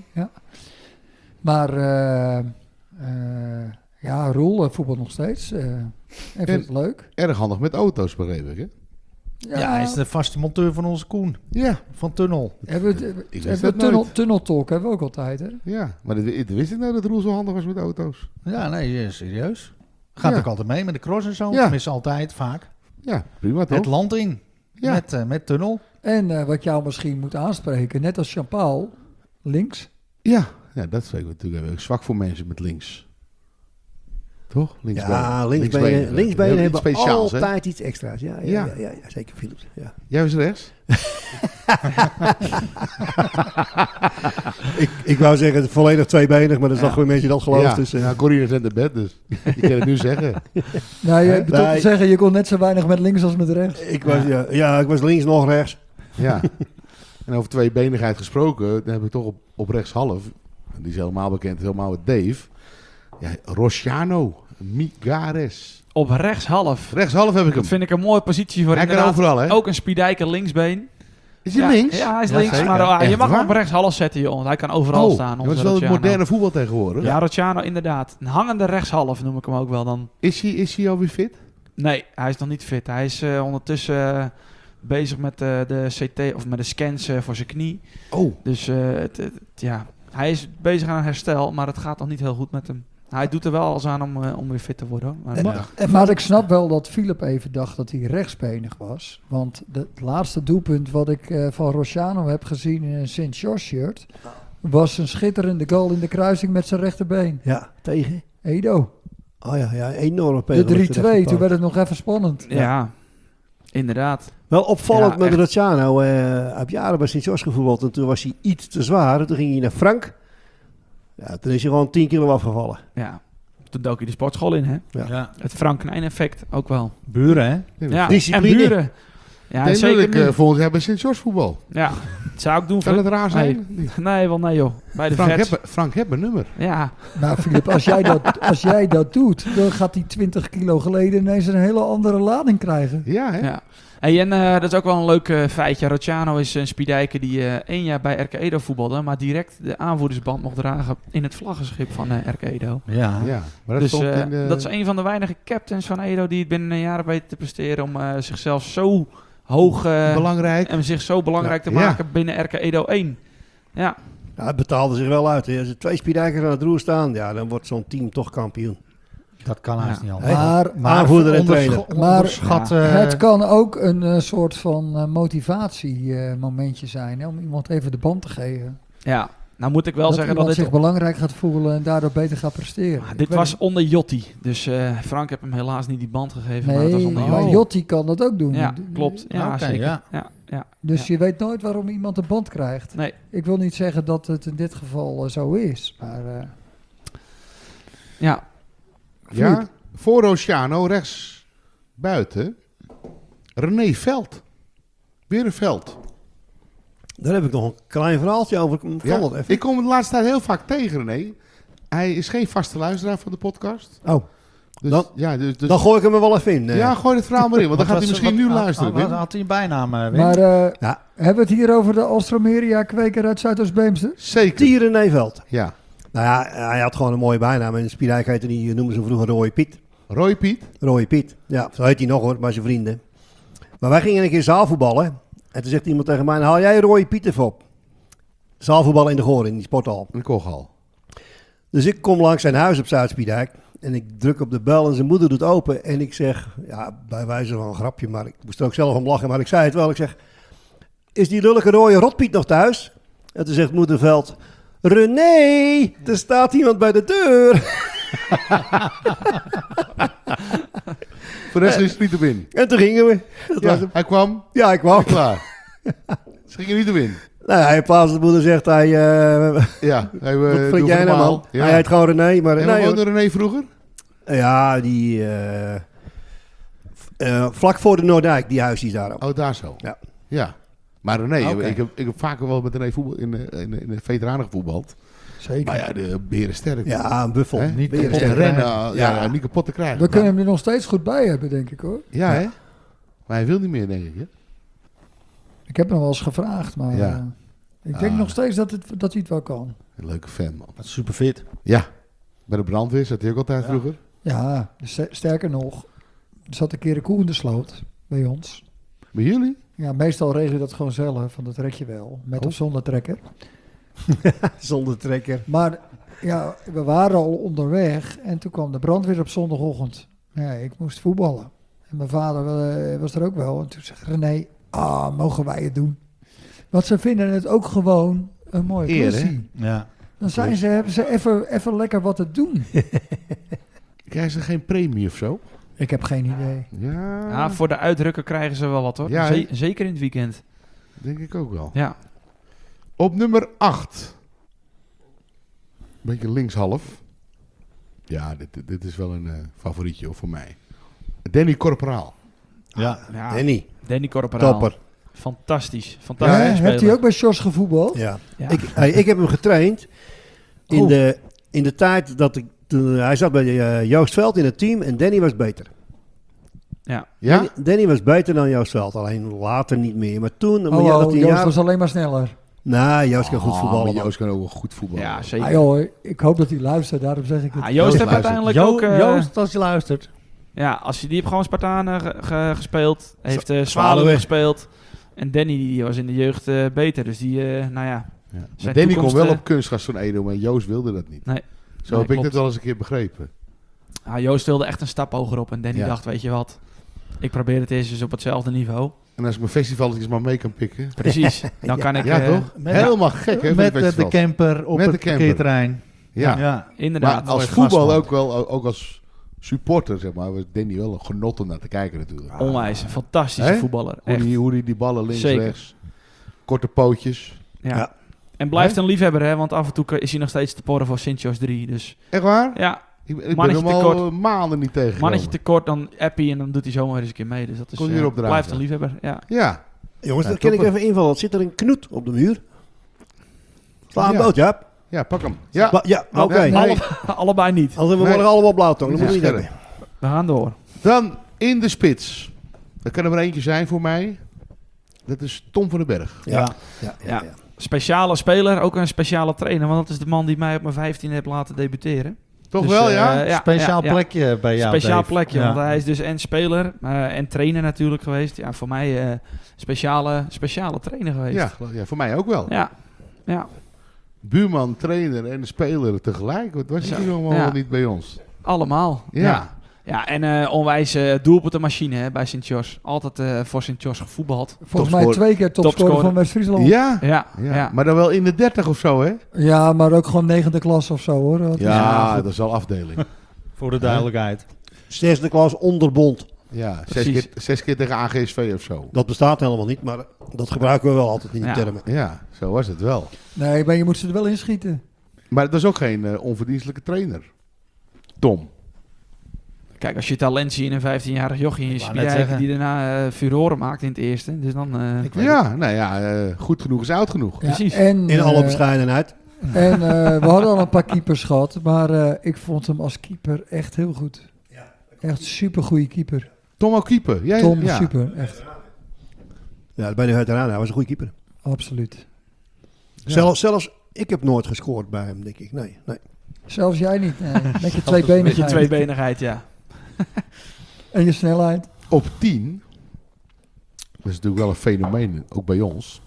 Maar uh, uh, ja, Roel uh, voetbal nog steeds. Uh, en vindt het leuk. Erg handig met auto's, begreep ik, hè? Ja, hij is de vaste monteur van onze Koen, Ja, van Tunnel. Hebben we, hebben wist we dat tunnel, nooit. tunnel talk hebben we ook altijd, hè? ja. Maar dat, dat wist ik nou dat Roel zo handig was met auto's. Ja, nee, eh, serieus. Gaat Ja. ook altijd mee met de cross en zo. Ja. Tenminste, altijd, vaak. Ja, prima toch? Het land in. Ja. Met, eh, met Tunnel. En uh, wat jou misschien moet aanspreken, net als Jean-Paul, links. Ja, ja, dat vind ik natuurlijk even zwak voor mensen met links. Toch? Linksbenen. Ja, linksbenen, linksbenen hebben iets speciaals, hè? altijd iets extra's. Ja, ja, Ja. ja. ja, ja, zeker Philips. Ja. Juist rechts? ik, ik wou zeggen volledig tweebenig, maar dat is nog gewoon mensen die dat geloven. Ja, Dus, uh, ja, Corine is in de bed, dus ik kan het nu zeggen. Nou, je bedoelt Nee. te zeggen, je kon net zo weinig met links als met rechts. ik, was, ja. Ja, ik was links nog rechts. Ja. En over tweebenigheid gesproken, dan heb ik toch op, op rechtshalf, die is helemaal bekend, helemaal met Dave. Ja, Rosciano Migares. Op rechtshalf. Rechtshalf heb ik hem. Dat vind ik een mooie positie voor Hij kan inderdaad overal, hè? ook een Spiedijker linksbeen. Is hij ja, links? Ja, hij is Ja, links, zeker. maar uh, je Echt mag hem waar? op rechtshalf zetten, joh. Want hij kan overal Oh, staan. dat is onze wel het Rocciano. moderne voetbal tegenwoordig. Ja, Rocciano inderdaad. Een hangende rechtshalf noem ik hem ook wel dan. Is hij is hij alweer fit? Nee, hij is nog niet fit. Hij is uh, ondertussen uh, bezig met uh, de C T of met de scans uh, voor zijn knie. Oh. Dus uh, het, het, ja, hij is bezig aan een herstel, maar het gaat nog niet heel goed met hem. Hij doet er wel alles aan om, uh, om weer fit te worden. hoor. Maar, Maar, ja. maar ik snap wel dat Philip even dacht dat hij rechtsbenig was. Want de- het laatste doelpunt wat ik uh, van Rosciano heb gezien in een Saint George shirt, was een schitterende goal in de kruising met zijn rechterbeen. Ja, tegen. Edo. Oh ja, ja enorme De pegel. drie twee, toen werd het nog even spannend. ja, inderdaad. Wel opvallend Ja, met echt. Rocciano. Uh, heb jaren bij Sint-George gevoetbald en toen was hij iets te zwaar. Toen ging hij naar Frank. Ja, toen is hij gewoon tien kilo afgevallen. Ja. Toen dook hij de sportschool in, hè? Ja. Ja. Het Frank Knijn effect ook wel. Buren, hè? Ja, Discipline. en buren. Ja, Nee, zeker ik nu. uh, volgend jaar bij Sint-George voetbal. Ja, dat zou ik doen. Kan Frank. het raar zijn? Nee. Nee, wel nee joh. Bij de Frank vets. heeft, Frank heeft een nummer. Ja, Nou Philip, als jij, dat, als jij dat doet, dan gaat hij twintig kilo geleden ineens een hele andere lading krijgen. Ja, hè? ja. Hey, en uh, dat is ook wel een leuk uh, feitje. Rocciano is een Spiedijker die uh, één jaar bij R K Edo voetbalde, maar direct de aanvoerdersband mocht dragen in het vlaggenschip van uh, R K Edo. Ja. Ja, maar dat Dus stond uh, in de... dat is een van de weinige captains van Edo die het binnen een jaar weten te presteren om uh, zichzelf zo hoog uh, belangrijk. en zich zo belangrijk te Ja. maken binnen R K Edo één. Ja, Ja, het betaalde zich wel uit. Hè. Als er twee Spiedijkers aan het roer staan, ja, dan wordt zo'n team toch kampioen. Dat kan haast Ja. niet anders. Maar, Maar Aanvoerder en ondersch- trainer. Maar- onderschat, Ja. eh, het kan ook een uh, soort van uh, motivatiemomentje zijn, hè, om iemand even de band te geven. ja. Nou moet ik wel dat zeggen dat iemand dit... zich belangrijk gaat voelen en daardoor beter gaat presteren. Ah, Ik dit weet was niet. onder Jotti. Dus eh, Frank heeft hem helaas niet die band gegeven, maar het was Nee, onder maar Jotti. Jotti kan dat ook doen. Ja, klopt. Ja, Oké, zeker. ja. Ja, ja. Dus Ja. je weet nooit waarom iemand een band krijgt. Nee. Ik wil niet zeggen dat het in dit geval eh, zo is. Maar eh, Ja. Ja, voor Oceano, rechts buiten. René Veld. Weer een Veld. Daar heb ik nog een klein verhaaltje over. Kan Ja, dat even? ik kom hem de laatste tijd heel vaak tegen, René. Hij is geen vaste luisteraar van de podcast. Oh, Dus, Dan- ja, dus, dus- dan gooi ik hem er wel even in. eh. ja, gooi het verhaal maar in, want dan gaat hij misschien nu luisteren. Wat Wim. had hij een bijnaam, eh, Wim? maar eh, Ja. hebben we het hier over de Alstromeria kweker uit Zuidoost-Beemster? Zeker. Tieren Neeveld. Ja. Nou ja, hij had gewoon een mooie bijnaam. En in Spierdijk heette die, noemen ze hem vroeger Rooie Piet. Roy Piet. Rooie Piet. Ja, zo heet hij nog hoor, maar zijn vrienden. Maar wij gingen een keer zaalvoetballen. En toen zegt iemand tegen mij, haal jij Rooie Piet even op. Zaalvoetballen in de Goor, in die sporthal. En Kochal. Dus ik kom langs zijn huis op Zuid-Spierdijk. En ik druk op de bel en zijn moeder doet open. En ik zeg, ja, bij wijze van een grapje, maar ik moest er ook zelf om lachen. Maar ik zei het wel. Ik zeg, is die lullige rode rotpiet nog thuis? En toen zegt moeder Veld, René, er staat iemand bij de deur. Voor de rest is het niet op in. En toen gingen we. Dat Ja, was hem. hij kwam. Ja, ik kwam. Klaar. Ze gingen niet op in. Nou ja, in plaats van de moeder zegt hij, eh Ja. Hij, wat uh, vind jij nou man? Ja. Hij heet gewoon René, maar En nee, waar hoor. woonde René vroeger? Ja, die, eh, eh, vlak voor de Noordijk, die huis die is daar ook. Oh, daar zo. Ja. Ja. Maar René, Oké. ik, heb, ik heb vaker wel met René voetbal, in, de, in, de, in de veteranen gevoetbald. Zeker. Maar ja, de beren sterk. Ja, een buffel. Hè? Niet Beer kapot sterk. te En rennen, krijgen. ja, Ja. niet kapot te krijgen. We kunnen hem er nog steeds goed bij hebben, denk ik hoor. Ja, hè? Maar hij wil niet meer, denk ik. Hè? Ik heb hem wel eens gevraagd, maar Ja. eh, ik denk Ah. nog steeds dat, het, dat hij het wel kan. Een leuke fan, man. Dat is super fit. Ja. Bij de brandweer zat hij ook altijd Ja. vroeger. Ja, st- sterker nog, er zat een keer een koe in de sloot bij ons. Bij jullie? Ja, meestal regel je dat gewoon zelf, van dat trek je wel, met Oh. of zonder trekker. Zonder trekker. Maar ja, we waren al onderweg en toen kwam de brandweer op zondagochtend. Ja, ik moest voetballen. En mijn vader eh, was er ook wel. En toen zei René, ah, mogen wij het doen? Want ze vinden het ook gewoon een mooie Eer, hè? kwestie. Ja. Dan zijn ze, hebben ze even, even lekker wat te doen. Krijgen ze geen premie of zo? Ik heb geen idee. Ja, Ja, voor de uitdrukken krijgen ze wel wat hoor. Ja, Ze- hè? zeker in het weekend. denk ik ook wel. Ja. Op nummer acht. Beetje linkshalf. Ja, dit, dit is wel een eh, favorietje hoor, voor mij. Danny Corporaal. Ja. ja. Danny, Danny Corporaal. topper. Fantastisch. Ja, Fantastisch. hè? Hebt hij ook bij Sjors gevoetbald? Ja. Ja. Ik, hey, ik heb hem getraind in, Oh. de, in de tijd dat ik... Toen, hij zat bij eh, Joost Veld in het team en Danny was beter. Ja. Ja? Danny, Danny was beter dan Joost Veld, alleen later niet meer. Maar toen, dan moet Oh, je oh, dat een Joost jaar... was alleen maar sneller. Nou, Joost kan goed Oh, voetballen. maar man. Joost kan ook wel goed voetballen. Ja, Ah, zeker. joh, ik hoop dat hij luistert, daarom zeg ik het. Ah, Joost heeft luistert. uiteindelijk Jo- ook... eh, Joost, als je luistert. Ja, als je, die heeft gewoon Spartanen ge- ge- gespeeld. Heeft uh, Zwaluwe. Zwaluwe gespeeld. En Danny die was in de jeugd eh, beter. Dus die, eh, nou ja... Ja. Maar Zijn Danny toekomst, kon wel eh, op kunstgras van Edo, maar Joost wilde dat niet. Nee. Zo Nee, heb ik klopt. het wel eens een keer begrepen. Ah, Joost wilde echt een stap hoger op. En Danny Ja. dacht, weet je wat... Ik probeer het eens eens op hetzelfde niveau. En als ik mijn festivalletjes maar mee kan pikken. Precies. Dan kan ik... Ja, eh, toch? met- Helemaal gek, hè? Met van eh, die de festivals. camper op Met het de camper. parkeerterrein. Ja. ja. Inderdaad. Maar als mooi voetbal gast, man. ook wel, ook als supporter, zeg maar, was Danny wel een genot om naar te kijken natuurlijk. Onwijs. Een fantastische Hè? voetballer. Hoe Echt. die, hoe die die ballen links, Zeker. rechts, korte pootjes. Ja. Ja. En blijft Hè? een liefhebber, hè? Want af en toe is hij nog steeds te porren voor Sint-Jos drie. Dus Echt waar? ja, Ik, ik ben Mannetje hem al tekort. eh, maanden niet tegengekomen. mannetje tekort, dan appie en dan doet hij zomaar eens een keer mee. Dus dat is, Kon hij eh, erop dragen. blijft een liefhebber. Ja. Ja, Jongens, Ja, dat kan ik topper. even invallen. Zit er een knoet op de muur? Sla een Ja. boot, Jaap. ja, pak hem. Ja, Ba- Ja, oké. Ja, nee. Alle- allebei niet. Anders hebben we Nee. morgen allemaal blauw, toch? Dat Ja, moet je niet scherp. hebben. We gaan door. Dan in de spits. Er kan er maar eentje zijn voor mij. Dat is Tom van den Berg. Ja. Ja. Ja, ja, Ja. ja. Speciale speler, ook een speciale trainer. Want dat is de man die mij op mijn vijftien heeft laten debuteren. Toch Dus, wel, eh, ja? ja, Speciaal ja, ja. plekje bij jou, Speciaal Dave. plekje, Ja. want hij is dus en speler eh, en trainer natuurlijk geweest. Ja, voor mij eh speciale, speciale trainer geweest. Ja, geloof- ja, voor mij ook wel. ja. ja. Buurman, trainer en speler tegelijk. Wat was Zo, hij allemaal ja. wel niet bij ons? Allemaal. Ja. Ja. Ja, en eh onwijs uh, doelpuntenmachine hè, bij Sint-Jos. Altijd uh, voor Sint-Jos gevoetbald. Volgens mij Topscorer. twee keer topscorer Topscorer. van West-Friesland. Ja. Ja, Ja, ja. ja. Maar dan wel in de dertig of zo, hè? maar ook gewoon negende klas of zo hoor. Dat- Ja, Ja, goed. dat is al afdeling. Voor de duidelijkheid. Zesde klas onderbond. Ja, zes Precies. keer, zes keer tegen A G S V of zo. Dat bestaat helemaal niet, maar dat gebruiken we wel altijd in die Ja. termen. Ja, zo was het wel. Nee, maar je moet ze er wel inschieten. Maar dat is ook geen uh, onverdienstelijke trainer. Tom. Kijk, als je talent ziet in een vijftienjarig jochie in Ik je wou net Spiedijk zeggen. die daarna uh, furoren maakt in het eerste. Dus dan... uh, Ik weet Ja, nou ja, uh, goed genoeg is oud genoeg. Ja, Precies. En, In alle eh, bescheidenheid. En uh, we hadden al een paar keepers gehad, maar uh, ik vond hem als keeper echt heel goed. Echt super goede keeper. Tom ook keeper. Jij, Tom, ja. super, echt. Ja, bij de veteraan, hij was een goede keeper. Absoluut. Ja. Zelfs, zelfs, ik heb nooit gescoord bij hem, denk ik. Nee, nee. Zelfs jij niet, nee. Met je met je tweebenigheid. tweebenigheid, ja. En je snelheid. Op tien, dat is natuurlijk wel een fenomeen, ook bij ons,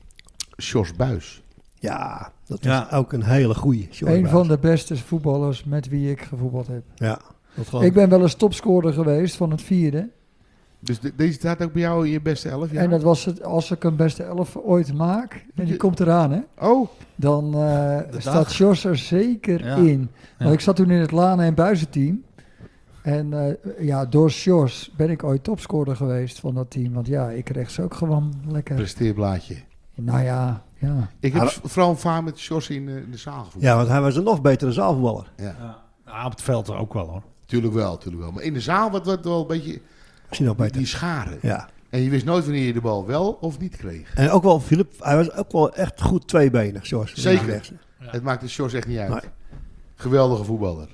Sjors Buis. Ja, dat is Ja. ook een hele goeie. Een van de beste voetballers met wie ik gevoetbald heb. Ja, dat geloof Ik ben wel eens topscorer geweest van het vierde. Dus de- deze staat ook bij jou in je beste elf? Ja? En dat was het, als ik een beste elf ooit maak, en die komt eraan hè, Oh, dan uh, De staat dag. Sjors er zeker Ja. in. Want Ja. ik zat toen in het Lanen en Buizenteam. En uh, ja, door Sjors ben ik ooit topscorer geweest van dat team. Want ja, ik kreeg ze ook gewoon lekker. presteerblaadje. Nou ja, ja. Ik heb Ah, s- vooral vaak met Sjors in, eh, in de zaal gevoeld. Ja, want hij was een nog betere zaalvoetballer. Ja. Ja, op het veld ook wel hoor. Tuurlijk wel, tuurlijk wel. Maar in de zaal werd het wel een beetje Misschien nog die, beter. die scharen. Ja. En je wist nooit wanneer je de bal wel of niet kreeg. En ook wel, Philip, hij was ook wel echt goed tweebenig, zoals Zeker. rechts. Het maakte Sjors echt niet uit. Nee. Geweldige voetballer.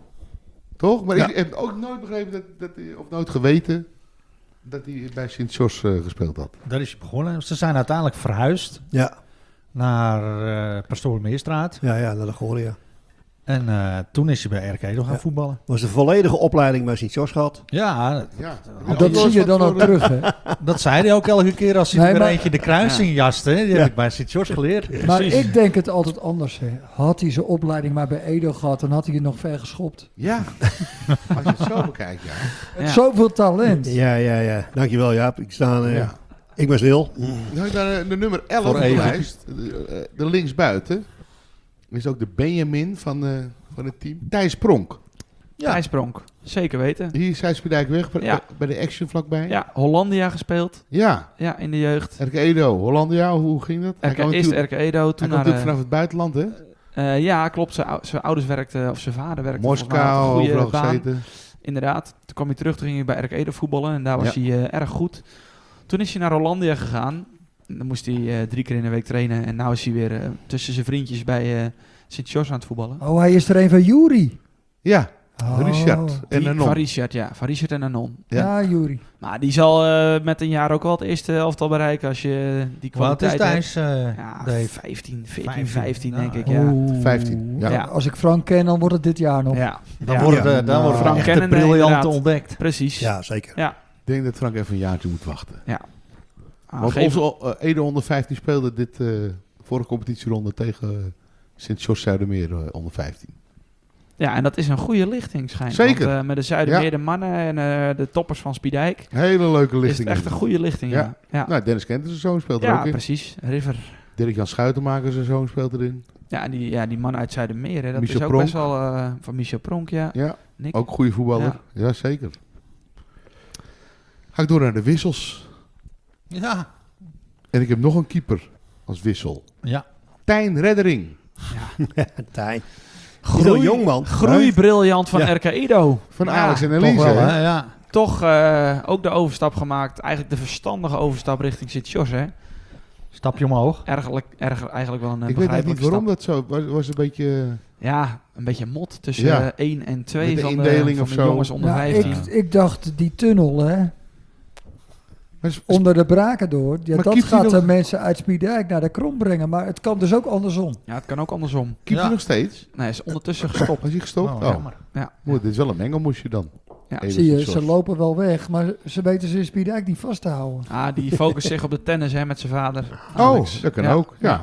Toch? Maar Ja. ik heb ook nooit begrepen, dat, dat hij, of nooit geweten, dat hij bij Sint-Jos uh, gespeeld had. Daar is hij begonnen. Ze zijn uiteindelijk verhuisd Ja, naar uh, Pastoor Meerstraat. ja, ja, naar de Goria. En uh, toen is hij bij R K nog gaan Ja. voetballen. Was de volledige opleiding bij Sint-Jos gehad. Ja, Ja. Maar dat zie je dan ook terug, hè. dat zei hij ook elke keer als hij Nee, er weer maar- eentje de kruising jaste. hè. Die Ja. heb ik bij Sint-George geleerd. Maar ik denk het altijd anders, hè. Had hij zijn opleiding maar bij Edo gehad, dan had hij het nog ver geschopt. Ja, als je het zo bekijkt, ja. Ja. Zoveel talent. Ja, ja, ja. Dankjewel Jaap. Ik, sta, uh, ja. ik ben stil. Dan heb ik daar uh, de nummer elf Voor op de even. lijst. De, uh, de linksbuiten. Is ook de Benjamin van, uh, van het team. Thijs Pronk. Ja. Thijs Pronk, zeker weten. Hier is Zuid-Spiedijk weg, bij, Ja. bij de Action vlakbij. Ja, Hollandia gespeeld. Ja. Ja, in de jeugd. R K Edo, Hollandia, hoe ging dat? Hij R K, kwam eerst natuurlijk- R K Edo, Hij toen kwam naar... natuurlijk eh, vanaf het buitenland, hè? eh, ja, klopt. Zijn, ou- zijn ouders werkten, of zijn vader werkte volgens mij, had Moskou, een goede overal baan. gezeten. Inderdaad. Toen kwam hij terug, toen ging hij bij R K Edo voetballen. En daar was Ja. hij eh, erg goed. Toen is hij naar Hollandia gegaan. En dan moest hij eh, drie keer in de week trainen. En nu is hij weer eh, tussen zijn vriendjes bij eh Sint-Jos aan het voetballen. Oh, hij is er een van Juri. Ja, Oh. Richard en Die- Anon. Van Richard, ja. Van Richard en Anon. Ja. Ja, Juri. Maar die zal eh, met een jaar ook wel het eerste elftal bereiken als je die Wat is kwaliteit hebt. Thijs, uh, Ja, Dave? vijftien, veertien, vijftien. vijftien denk Nou, ik, ja. Oeh. vijftien, ja. Ja. Als ik Frank ken, dan wordt het dit jaar nog. Ja, Dan ja. worden Ja. de, dan worden Frank de echte Kennen, briljanten inderdaad. ontdekt. precies. Ja, zeker. Ja. Ik denk dat Frank even een jaartje moet wachten. Ah, Want geef- onze uh, Edo onder vijftien speelde dit uh, vorige competitieronde tegen uh, Sint-Jos Zuidermeer uh, onder vijftien. ja, en dat is een goede lichting schijnt. Zeker. Want, uh, met de Zuidermeer, de mannen en uh, de toppers van Spiedijk. Hele leuke Is het lichting. echt een goede lichting, ja. Ja. Ja, ja. Nou, Dennis Kenter zijn zoon speelt er ook in. precies. River. Dirk-Jan Schuitenmaker zijn zoon speelt erin. Ja, die, ja, die man uit Zuidermeer, hè, dat Michel is ook Pronk. best wel... uh, van Michel Pronk, ja. Ja, Nick. ook goede voetballer. Ja. zeker. Ga ik door naar de wissels. Ja. En ik heb nog een keeper als wissel. Ja. Tijn Reddering. Tijn. Groei- Groei, jong man. Groeibriljant van Ja. R K Edo. Van Ja, Alex en Toch Elise. wel, hè? hè? Ja. Toch uh, ook de overstap gemaakt. Eigenlijk de verstandige overstap richting Sint-Jos, hè. Stapje omhoog. Eigenlijk, erg, eigenlijk wel een uh, Ik weet eigenlijk begrijpelijke niet waarom stap. dat zo was. Was een beetje. Ja, een beetje mot tussen Ja. uh, één en twee Met de van de, indeling van of de zo. jongens onder Nou, vijftien. ik, ik dacht, die tunnel, hè, Maar is- onder de braken door, ja, Maar dat keept hij gaat nog- de mensen uit Spiedijk naar de krom brengen. Maar het kan dus ook andersom. Ja, het kan ook andersom. keep Ja. je nog steeds? Nee, hij is ondertussen gestopt. Was hij gestopt? Oh, Oh, jammer. Ja, Mooi, dit is wel een mengelmoesje dan. ja. Even Zie je, Sint-Jos. ze lopen wel weg, maar ze weten ze in Spiedijk niet vast te houden. Ah, die focust zich op de tennis hè, met zijn vader. Oh, Alex. dat kan Ja. ook. Ja.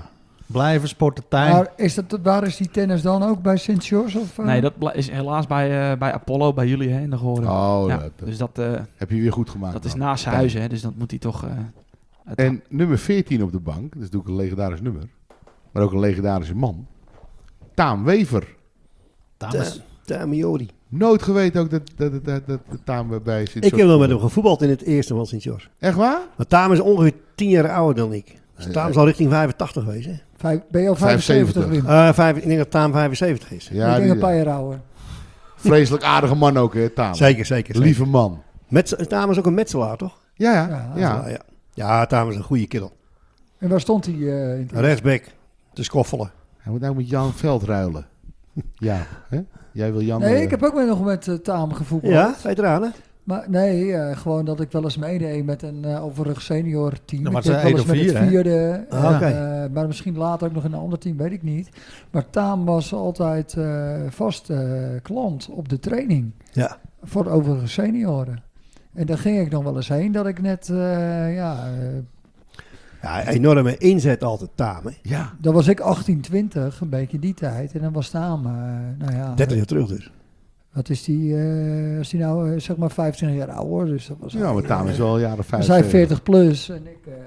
Blijven sporten, Tijn. Maar is dat, waar is die tennis dan ook bij Sint-George? Of, uh? Nee, dat bla- is helaas bij, uh, bij Apollo, bij jullie hè, in de Goren. Oh, ja, dat, dat dus dat, uh, heb je weer goed gemaakt. dat is man. naast zijn huis, hè, dus dat moet hij toch... Uh, het En nummer veertien op de bank, dat is natuurlijk een legendarisch nummer, maar ook een legendarische man. Taam Wever. Dames. Tamiori. Nooit geweten ook dat, dat, dat, dat, dat Taam bij Sint Ik heb wel met hem gevoetbald in het eerste van Sint-George. Echt waar? Maar Taam is ongeveer tien jaar ouder dan ik. Dus Ja, Taam ja. zal richting vijfentachtig wezen. Vijf, ben je al vijfenzeventig, Wim? Uh, vijf, ik denk dat Taam vijfenzeventig is. Ja, ik denk die, een paar jaar ouder. vreselijk aardige man ook, hè, Taam. Zeker, zeker. zeker. Lieve man. Mets, Taam is ook een metselaar, toch? Ja, ja. Ja, ja. Ja, ja. ja Taam is een goede kerel. En waar stond hij? Uh, in het- Rechtsback, te schoffelen. Hij moet nou met Jan Veld ruilen. Ja, hè? Jij wil Jan... Nee, eh, ik heb ook wel nog met uh, Taam gevoetbald. Ja, veteranen. Maar nee, uh, gewoon dat ik wel eens meedeed met een uh, overig senior team. Ja, maar Ik het deed zijn wel eens één met of het vier, vierde. Ah, en, oké. uh, maar misschien later ook nog in een ander team, weet ik niet. Maar Taam was altijd uh, vast uh, klant op de training. Ja. Voor overige senioren. En daar ging ik dan wel eens heen, dat ik net, uh, ja... Uh, Ja, enorme inzet altijd Taam. Hè. Ja. dan was ik achttien, twintig, een beetje die tijd. En dan was Taam, uh, nou ja... dertig jaar terug dus. Wat is die, uh, is die nou, uh, zeg maar vijfentwintig jaar ouder. Dus dat was Ja, hij, maar Taam uh, is wel jaren was vijf. hij zeven. veertig plus en ik uh,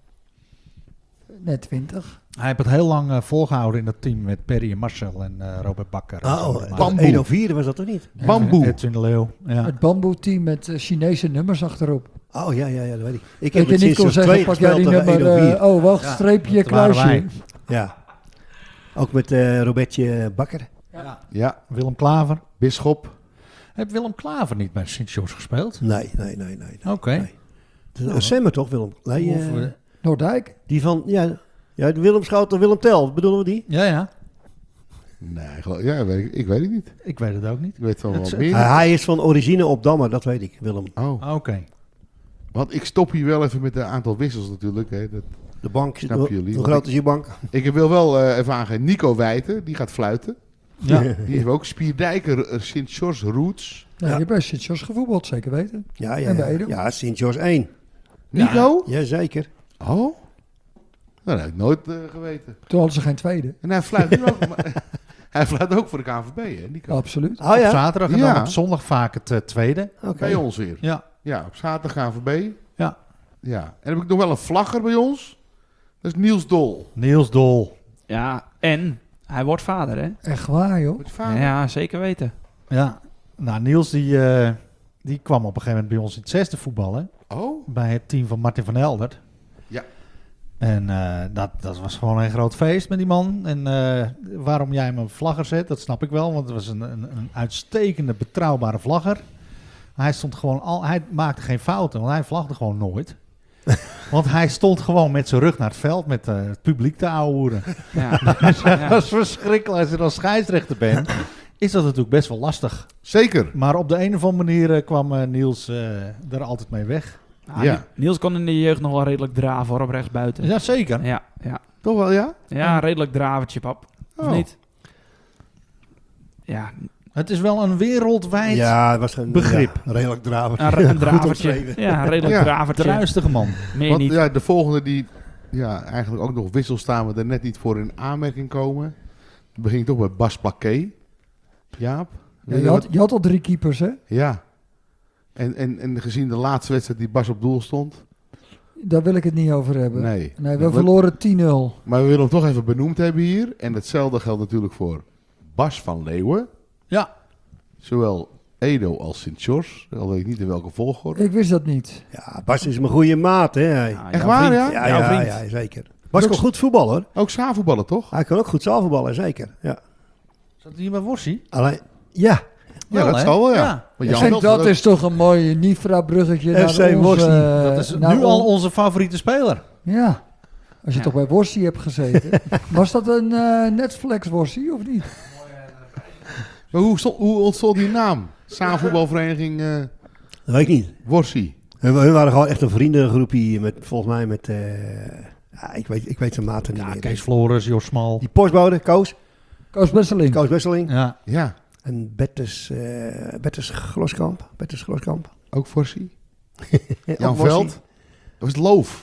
net twintig. Hij heeft het heel lang uh, volgehouden in dat team met Perry en Marcel en uh, Robert Bakker. en zo. Oh, Maar- Bamboe. één oh vier was dat toch niet? Bamboe. Edwin de Leeuw. Ja. Het bamboe-team met uh, Chinese nummers achterop. Oh ja, ja, ja, dat weet ik. Ik Dat heb je het niet kon sinds zeggen, twee pak jij die gespeeld tegen nummer... één oh vier. Uh, oh, wacht, Ja, streepje, dat waren kruisje. wij. Ja. Ook met uh, Robertje Bakker. Ja. Ja, Willem Klaver. Bisschop. Heeft Willem Klaver niet bij Sint-George gespeeld? Nee, nee, nee, nee. nee. Oké. Nee. Het is een Semmer toch, Willem? Nee, Of, uh, uh, Noordijk. die van, ja, ja de Willem Schouten, Willem Tel, bedoelen we die? Ja, ja. Nee, geloof, ja, weet ik, ik weet het niet. Ik weet het ook niet. Ik weet wel Het wat is- meer. Uh, hij is van origine op Dammer, dat weet ik, Willem. Oh, Oké. want ik stop hier wel even met een aantal wissels natuurlijk. Hè. Dat, De bank, Snappen hoe- jullie? hoe Want groot ik- is je bank? ik wil wel eh, even aangeven, Nico Wijten, die gaat fluiten. Ja. Die heeft ook Spierdijker, eh, Sint-George Roots. Ja, Ja. Je hebt bij Sint-George gevoetbald, zeker weten. Ja, ja, En bij ja. Edo? Ja, Sint-George één. Nico? Jazeker. Oh? Nou, dat heb ik nooit eh, geweten. Toen hadden ze geen tweede. En hij fluit nu ook. maar- hij fluit ook voor de K N V B, hè, Nico? Absoluut. Oh Op ja? zaterdag en Ja. dan op zondag vaak het uh, tweede. Oké. Bij ons weer. Ja. Ja, op zaterdag K N V B. Ja. Ja. En dan heb ik nog wel een vlagger bij ons. Dat is Niels Dol. Niels Dol. Ja, en hij wordt vader, hè? Echt waar, joh. Met vader. Ja, zeker weten. Ja. Nou, Niels die, uh, die kwam op een gegeven moment bij ons in het zesde voetballen. Oh? Bij het team van Martin van Eldert. Ja. En uh, dat, dat was gewoon een groot feest met die man. En uh, waarom jij hem een vlagger zet, dat snap ik wel. Want het was een, een, een uitstekende, betrouwbare vlagger. Hij stond gewoon al, hij maakte geen fouten, want hij vlagde gewoon nooit. Want hij stond gewoon met zijn rug naar het veld met uh, het publiek te ouwehoeren. Ja. Dat Ja. was verschrikkelijk. Als je dan scheidsrechter bent, is dat natuurlijk best wel lastig. Zeker. Maar op de een of andere manier uh, kwam uh, Niels uh, er altijd mee weg. Ah, Ja. Niels kon in de jeugd nog wel redelijk draven, hoor, op rechtsbuiten. Ja, zeker. Ja, ja. Toch wel, ja? Ja, een redelijk dravertje, pap. Of Oh. niet? Ja, Het is wel een wereldwijd Ja, het was een begrip. ja, redelijk draver. een, een Goed dravertje. omschreven. Ja, een redelijk Ja. dravertje. druistige man. Meer Want niet. ja, de volgende die ja, eigenlijk ook nog wissel staan we er net niet voor in aanmerking komen. Dan begin ik toch bij Bas Plaqué. Jaap? Ja, je, had, je had al drie keepers, hè? Ja. En, en, en gezien de laatste wedstrijd die Bas op doel stond. Daar wil ik het niet over hebben. Nee. Nee, we Maar- verloren tien nul. Maar we willen hem toch even benoemd hebben hier. En hetzelfde geldt natuurlijk voor Bas van Leeuwen. Ja. Zowel Edo als Sint-George. Al weet ik niet in welke volgorde. Ik wist dat niet. Ja, Bas is mijn goede maat, hè. hij. Ja, Echt jouw waar, vriend. ja? Ja, Jouw ja, vriend. ja, zeker. Bas kan goed voetballen, hoor. Ook zaalvoetballen, toch? Hij kan ook goed zaalvoetballen, zeker. Ja. Zat hij hier bij Worsie? Alleen, ja. Ja, dat hè? zal wel, ja. Ja. Maar En Jan Veld dat ook- is toch een mooi Nifra-bruggetje F C naar ons. Worsie. eh, Dat is naar nu on- al onze favoriete speler. Ja. Als je Ja. toch bij Worsie hebt gezeten. Was dat een eh Netflix-Worsie of niet? Maar hoe, stond, hoe ontstond die naam? Zaalvoetbalvereniging eh Dat weet ik niet. Worsie. Hun, hun waren gewoon echt een vriendengroepie met, volgens mij met, eh, ja, ik weet, ik weet zijn maten niet Ja, meer. Kees Flores, Jos Smal. Die postbode, Koos, Koos Besseling. Koos Wesseling Ja. Ja, en Bertus, eh Bertus Gloskamp. Bertus Gloskamp. ook Worsie. Ja, Jan ook Worsie. Veld. Dat was het Loof.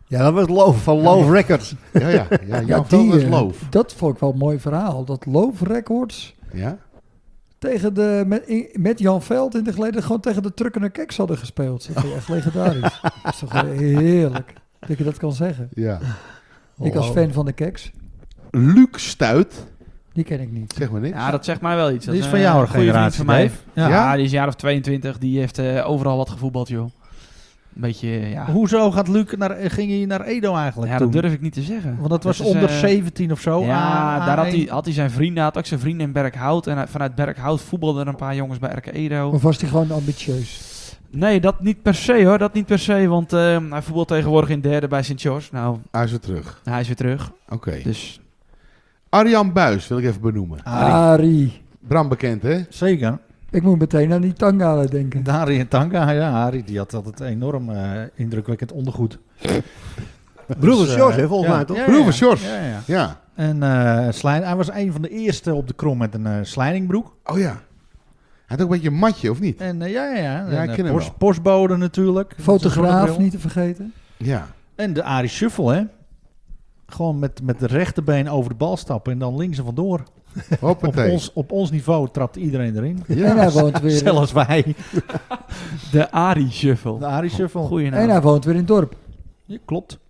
Ja, dat was Loof, van Loof Records. Ja, ja. ja, Ja, Jan Veld was eh, loof. dat vond ik wel een mooi verhaal. Dat Loof Records Ja? tegen de, met, in- met Jan Veld in de geleden gewoon tegen de Truckener Keks hadden gespeeld. Dat vind je echt legendarisch. Dat is toch wel heerlijk dat je dat kan zeggen. Ja. Ik als fan van de Keks, Luc Stuit, die ken ik niet. zeg maar niks. Ja, dat zegt mij wel iets. Dat Die is een, van eh, jouw goede vriend generatie, van mij. Dave. Ja. Ja? die is een jaar of tweeëntwintig. Die heeft eh, overal wat gevoetbald, joh. Een beetje, ja. Hoezo gaat Luc naar, ging hij naar Edo eigenlijk Ja, toen? dat durf ik niet te zeggen. Want dat was is, onder eh, zeventien of zo. Ja, A- daar had A1. hij, had hij zijn vrienden. Hij had ook zijn vrienden in Berkhout. En hij- vanuit Berkhout voetbalden er een paar jongens bij R K Edo. Of was hij gewoon ambitieus? Nee, dat niet per se hoor. Dat niet per se. Want eh, hij voetbalt tegenwoordig in derde bij Sint-George. Nou, Hij is weer terug. hij is weer terug. Oké. Dus Arjan Buis wil ik even benoemen. Arie. Arie. Bram bekend, hè? Zeker. Ik moet meteen aan die Tangala denken. Dari en Tanka, ja, Arie, die had altijd enorm eh, indrukwekkend ondergoed. Broeder Dus, George, eh, hè, volgens ja, mij toch? ja, Broer ja. van George. Ja, ja. Ja. En eh slijn, hij was een van de eerste op de krom met een eh slijningbroek. Oh ja. Hij had ook een beetje een matje, of niet? En eh, ja, ja, ja. Ja, En, ik eh, ken hem post- wel. postbode natuurlijk. Fotograaf Zonnebril. niet te vergeten. Ja. En de Arie Shuffle, hè. Gewoon met, met de rechterbeen over de bal stappen en dan links er vandoor. Op Hoppatee. ons, op ons niveau trapt iedereen erin. En Ja. hij woont weer, Zelfs wij. de Arie Shuffle. De Arie Shuffle. Goeie en naam. hij woont weer in het dorp. Ja, klopt.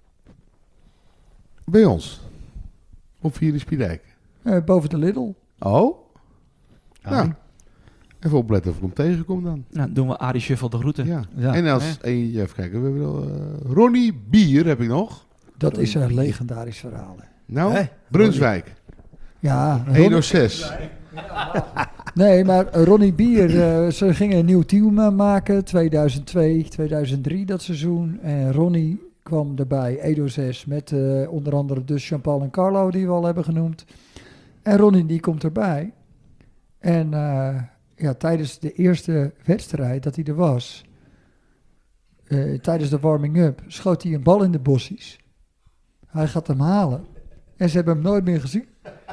Bij ons. Op Vierde Spiedijk. Eh, boven de Lidl. Oh? Arie. Nou, even opletten of ik hem tegenkom dan. Nou, doen we Arie Shuffle de groeten. Ja. Ja. En als eentje, even kijken, we hebben wel, eh, Ronnie Bier heb ik nog. Dat is een legendarisch verhaal. hè. Nou, Hè? Brunswijk. Ja, één Ronnie, oh zes. nee, maar Ronnie Bier, eh, ze gingen een nieuw team eh, maken. tweeduizend twee, tweeduizend drie dat seizoen. En Ronnie kwam erbij, Edo zes, met eh, onder andere dus Jean-Paul en Carlo, die we al hebben genoemd. En Ronnie die komt erbij. En eh, ja, tijdens de eerste wedstrijd dat hij er was, eh, tijdens de warming-up, schoot hij een bal in de bossies. Hij gaat hem halen. En ze hebben hem nooit meer gezien.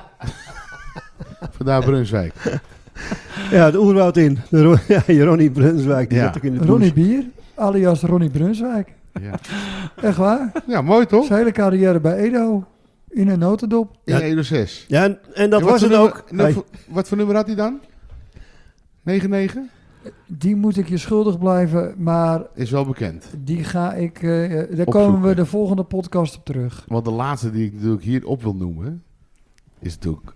Vandaar Brunswijk. Ja, de oerwoud in. De Ro- ja, Ronnie Brunswijk, die Ja. zat ook in de Ronnie douche. Bier, alias Ronnie Brunswijk. Ja. Echt waar? ja, mooi toch? Zijn hele carrière bij Edo. In een notendop. In één oh zes. Ja, en, en dat En wat was voor het nummer- ook. nou, Hey, voor- Wat voor nummer had hij dan? negen negen? Die moet ik je schuldig blijven. Maar Is wel bekend. die ga ik... eh, daar Opzoeken. komen we de volgende podcast op terug. Want de laatste die ik natuurlijk hier op wil noemen, is natuurlijk...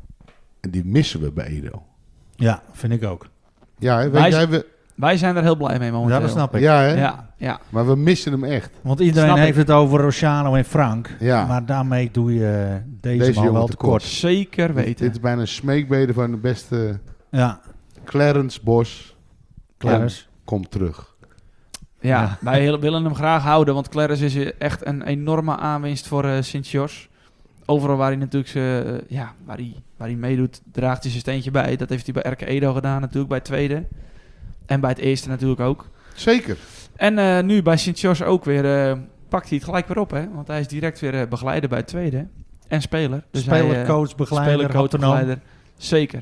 En die missen we bij Edo. Ja, vind ik ook. Ja, hè, weet Wij- jij, we, Wij zijn er heel blij mee momenteel. Ja, dat snap ik. ja, hè? Ja, ja. Maar we missen hem echt. Want iedereen Snap heeft ik. het over Rociano en Frank. Ja. Maar daarmee doe je eh, deze, Deze man jongen wel tekort. tekort. Zeker weten. Dit is bijna een smeekbede van de beste Ja, Clarence Bos. Clarence. Komt terug. Ja, Ja. wij heel- willen hem graag houden, want Clarence is echt een enorme aanwinst voor eh Sint-George. Overal waar hij natuurlijk ze, eh, ja, waar hij, waar hij meedoet, draagt hij zijn steentje bij. Dat heeft hij bij R K Edo gedaan natuurlijk, bij het tweede. En bij het eerste natuurlijk ook. Zeker. En eh, nu bij Sint-George ook weer, eh, pakt hij het gelijk weer op, hè. Want hij is direct weer eh, begeleider bij het tweede. En speler. Dus hij, Speler, eh, coach, begeleider, speler, coach, autonoom. begeleider. Zeker.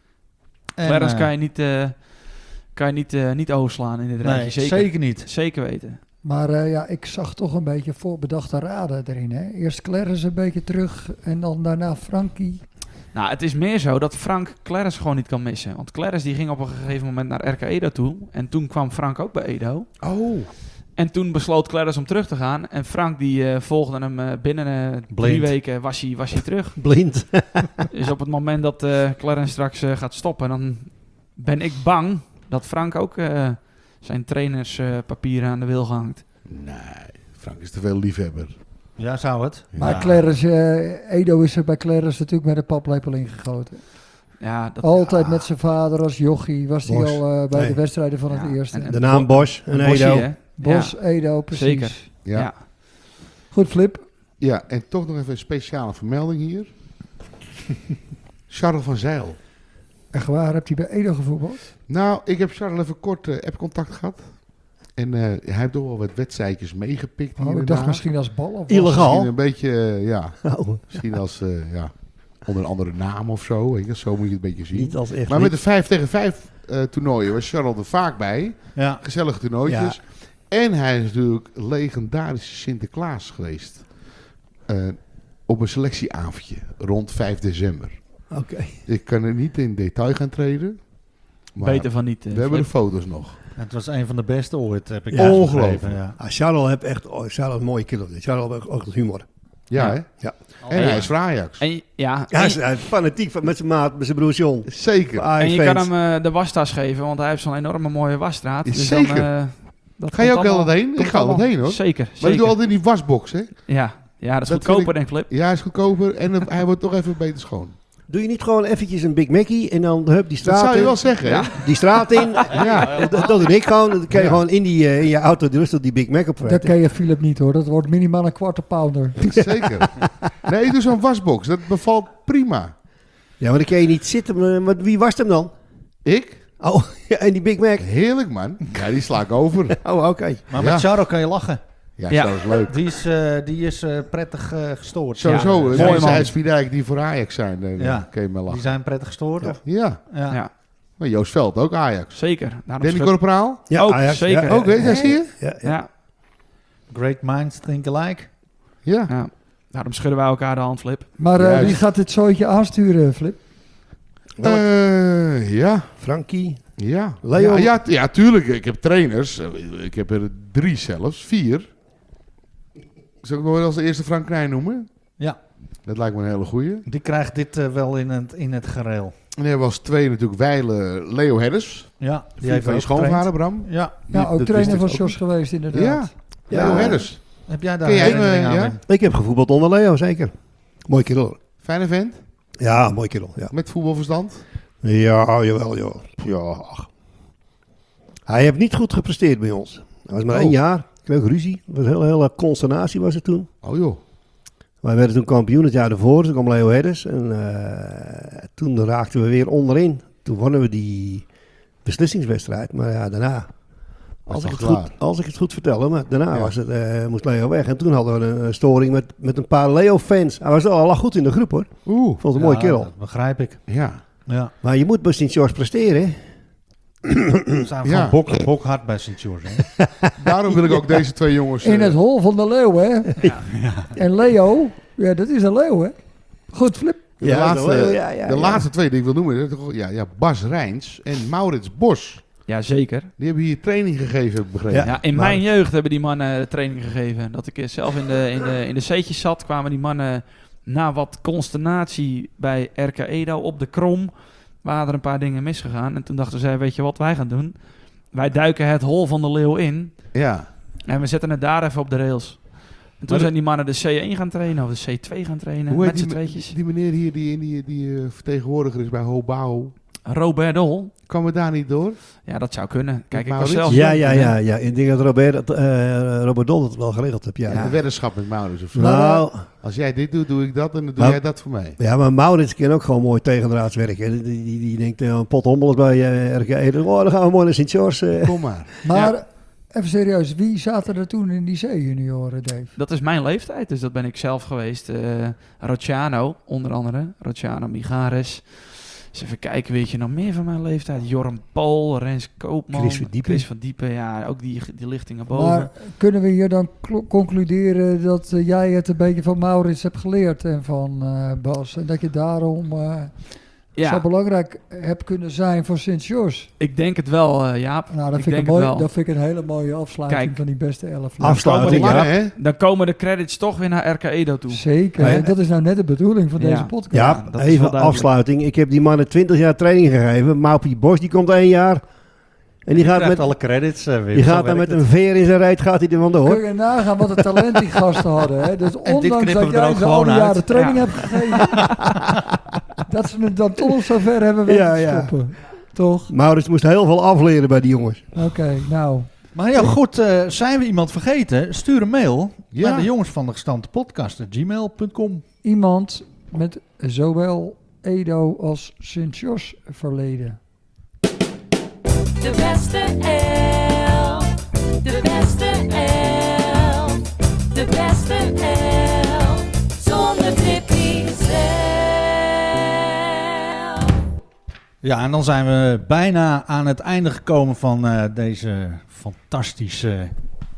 En, Clarence eh, kan je niet, eh, kan je niet, eh, niet overslaan in dit rijtje. nee, zeker. zeker niet. Zeker weten. Maar eh, ja, ik zag toch een beetje voorbedachte raden erin. Hè? Eerst Clarence een beetje terug. En dan daarna Frankie. Nou, het is meer zo dat Frank Clarence gewoon niet kan missen. Want Clarence die ging op een gegeven moment naar R K Edo toe. En toen kwam Frank ook bij Edo. Oh. En toen besloot Clarence om terug te gaan. En Frank die eh, volgde hem eh, binnen eh, drie Blind. weken was hij, was hij terug. blind. Dus op het moment dat eh, Clarence straks eh, gaat stoppen, dan ben ik bang dat Frank ook eh, zijn trainerspapieren aan de wil hangt. Nee, Frank is te veel liefhebber. Ja, zou het. Maar Ja. Clarence, eh, Edo is er bij Clarence natuurlijk met een paplepel ingegoten. Ja, dat, Altijd met zijn vader als jochie was hij Bos. al eh, bij Nee. de wedstrijden van Ja, het eerste. en- en- De naam Bosch en een bosje, Edo. hè? Bos, Edo, precies. Zeker. Ja. Ja. ja. Goed, Flip. en toch nog even een speciale vermelding hier. Charles van Zijl. Echt waar, hebt hij bij Edo gevoetbald? Nou, ik heb Charles even kort eh, appcontact gehad. En eh, hij heeft toch wel wat wedstrijdjes meegepikt hier Oh, en ik dacht daar. misschien als bal. Of Illegaal. Misschien een beetje, eh, ja, Oh, misschien als, eh, ja, onder een andere naam of zo. Weet je, zo moet je het een beetje zien. niet als echt. Maar met de vijf tegen vijf eh, toernooien was Charles er vaak bij. Ja. Gezellige toernooitjes. En hij is natuurlijk legendarische Sinterklaas geweest. Uh, op een selectieavondje rond vijf december. Oké. Ik kan er niet in detail gaan treden. Maar Beter van niet. Uh, we hebben de Flip. foto's nog. Het was een van de beste ooit, heb ik Ja, ongelooflijk. ongelooflijk. Ja. Ah, Charles heeft echt oh, Charles een mooie kerel. Charles heeft ook humor. Ja, Ja. hè? Ja. En hij is voor Ajax. En, ja, Ja, en, hij is, hij is fanatiek van- met zijn maat, met zijn broer John. Zeker. Ah, en je fans. kan hem uh, de wastas geven, want hij heeft zo'n enorme mooie wasstraat. Dus Zeker. Dan, uh, dat Ga je komt ook wel allemaal- wat heen? Ik komt ga wel wat allemaal- heen, hoor. Zeker, Maar ik zeker. doe altijd in die wasbox, hè? Ja, ja, dat is Dat goedkoper, vind denk ik, Flip. Ja, hij is goedkoper en het- hij wordt toch even beter schoon. Doe je niet gewoon eventjes een Big Mackie en dan hup die Dat straat zou je in. wel zeggen, hè? Ja. Die straat in. Ja. Dat, dat doe ik gewoon. Dan kan je Ja. gewoon in, die, uh, in je auto de rust op die Big Mac Dat opvreten. ken je Philip niet hoor. Dat wordt minimaal een kwarte pounder. Zeker. Nee, ik doe zo'n wasbox. Dat bevalt prima. Ja, maar dan kan je niet zitten. Maar, maar wie was hem dan? Ik? Oh, ja, en die Big Mac. Heerlijk, man. Ja, die sla ik over. Oh, oké. Maar Ja. met Charo kan je lachen. Ja, Ja. dat is leuk. Die is, uh, die is uh, prettig uh, gestoord. Sowieso, Ja, de mooi mensen man. uit Spiedijk die voor Ajax zijn, dan Ja. kun je me Die lachen. zijn prettig gestoord. Ja. Of? Ja, Ja. Ja, maar Joost Veld ook Ajax. zeker. Daarom Danny schud- Corporaal? Ja, Ook, Ajax. zeker. Ja, ja, Ook, hè? ja, Dat zie je? ja, ja. Ja, Great minds think alike. Ja. ja. Daarom schudden wij elkaar de hand, Flip. Maar uh, Juist. wie gaat dit zooitje aansturen, Flip? Eh, ja. Frankie. Ja. Leo. Ja, ja, t- ja, tuurlijk. Ik heb trainers. Eh, Ik heb er drie zelfs. Vier. Zal ik nog wel als de eerste Frank Knijn noemen? Ja. Dat lijkt me een hele goeie. Die krijgt dit uh, wel in het, in het gereel. En dan hebben we als twee natuurlijk Wijlen Leo Herders. Ja, die Die heeft van je ook getraind. schoonvader, Bram. Ja. Ja, ook dat trainer wist ik van ook Sjors geweest inderdaad. Ja. Ja. Leo Herders. Heb jij daar Ken jij hem, herinnering uh, aan? ja? Wim? Ik heb gevoetbald onder Leo, zeker. Mooi kerel. Fijne vent. Ja, mooi kerel. Ja, Met voetbalverstand. ja jawel, jawel. Ja, ach. Hij heeft niet goed gepresteerd bij ons. Hij was maar Oh. één jaar. Kreeg ruzie. Het was een hele, hele consternatie was het toen. Oh joh. Wij werden toen kampioen het jaar ervoor. Toen kwam Leo Herders. En uh, toen raakten we weer onderin. Toen wonnen we die beslissingswedstrijd. Maar ja, daarna... Als ik, toch het goed, klaar? als ik het goed vertel, maar daarna Ja. was het, uh, moest Leo weg. En toen hadden we een, een storing met, met een paar Leo-fans. Hij was al, al goed in de groep hoor. Oeh. Ik vond het een Ja, mooie kerel. Dat begrijp ik. Ja. Ja. Maar je moet bij Sint-George presteren. Hè? We zijn Ja. gewoon bok, bok hard bij Sint-George. hè. Daarom wil ik ook deze twee jongens... In eh, het hol van de leeuw, hè? Ja. En Leo, ja, dat is een leeuw, hè? Goed, Flip. de Ja, laatste, ja, ja, de ja. laatste twee die ik wil noemen. dat is toch- Ja, ja, Bas Rijns en Maurits Bos. Ja, zeker. Die hebben hier training gegeven, heb ik begrepen. Ja. Ja, in maar- mijn jeugd hebben die mannen training gegeven. Dat ik eh, zelf in de, in de, in de C'tjes zat, kwamen die mannen na wat consternatie bij R K Edo op de Krom. Waren er een paar dingen misgegaan. En toen dachten zij, weet je wat wij gaan doen? Wij duiken het hol van de leeuw in. Ja. En we zetten het daar even op de rails. En toen Maar zijn die mannen de C één gaan trainen of de C twee gaan trainen. Hoe heet met z'n die, tweetjes. die meneer hier die, die, die eh, vertegenwoordiger is bij Hobao? Robert Dol. Kan we daar niet door? Ja, dat zou kunnen. Kijk, ik was Maurits? zelf... Ja, jong ja, toen, hè. ja, ja. Ik denk dat Robert, uh, Robert Dol het wel geregeld heeft. Ja, Ja. ja. Een weddenschap met Maurits of zo. Nou, Als jij dit doet, doe ik dat en dan doe Maar- jij dat voor mij. ja, maar Maurits kan ook gewoon mooi tegendraads werken. Die, die, die, die denkt, uh, een pot hommels bij uh, R K Edo. Oh, dan gaan we mooi naar Sint-George. Uh. Kom maar. Maar, even serieus, wie zaten er toen in die C-junioren, Dave? Dat is mijn leeftijd, dus dat ben ik zelf geweest. Eh Rociano, onder andere. Rociano Migares. Dus even kijken, weet je nog meer van mijn leeftijd? Jorm Pool, Rens Koopman. Chris van Diepen. Chris van Diepen, ja, ook die, die lichtingen boven. Maar kunnen we hier dan klo- concluderen dat eh, jij het een beetje van Maurits hebt geleerd en van eh, Bas? En dat je daarom eh, zo ja, belangrijk hebt kunnen zijn voor Sint-George? ik denk het wel, eh, Jaap. Nou, dat ik vind ik, denk een mooi, het wel. dat vind ik een hele mooie afsluiting Kijk. van die beste elf. Afsluiting, Lange, ja. hè? Dan komen de credits toch weer naar R K Edo toe. Zeker, Ja. en dat is nou net de bedoeling van Ja. deze podcast. Ja, Ja, dat is wel even duidelijk. afsluiting. Ik heb die mannen twintig jaar training gegeven. Maupie Bos, die komt één jaar. En die Die gaat, krijgt met, alle credits. uh, Wim. die Zo gaat dan werkt met het. een veer in zijn reet gaat hij er vandoor. Kun je nagaan wat een talent die gasten hadden. Hè? Dus ondanks knippen dat we er jij ook ze al gewoon die uit. jaren training Ja. hebt gegeven. dat ze het dan toch zo ver hebben weten Ja, te ja. stoppen. Toch? Maurits moest heel veel afleren bij die jongens. Oké, nou. Maar ja, goed. uh, zijn we iemand vergeten? Stuur een mail Ja. naar de jongens van de gestampte podcast. gmail punt com. Iemand met zowel Edo als Sint-George verleden. De beste elf. De beste elf. De beste elf. Zonder Tippy zelf. Ja, en dan zijn we bijna aan het einde gekomen van uh, deze fantastische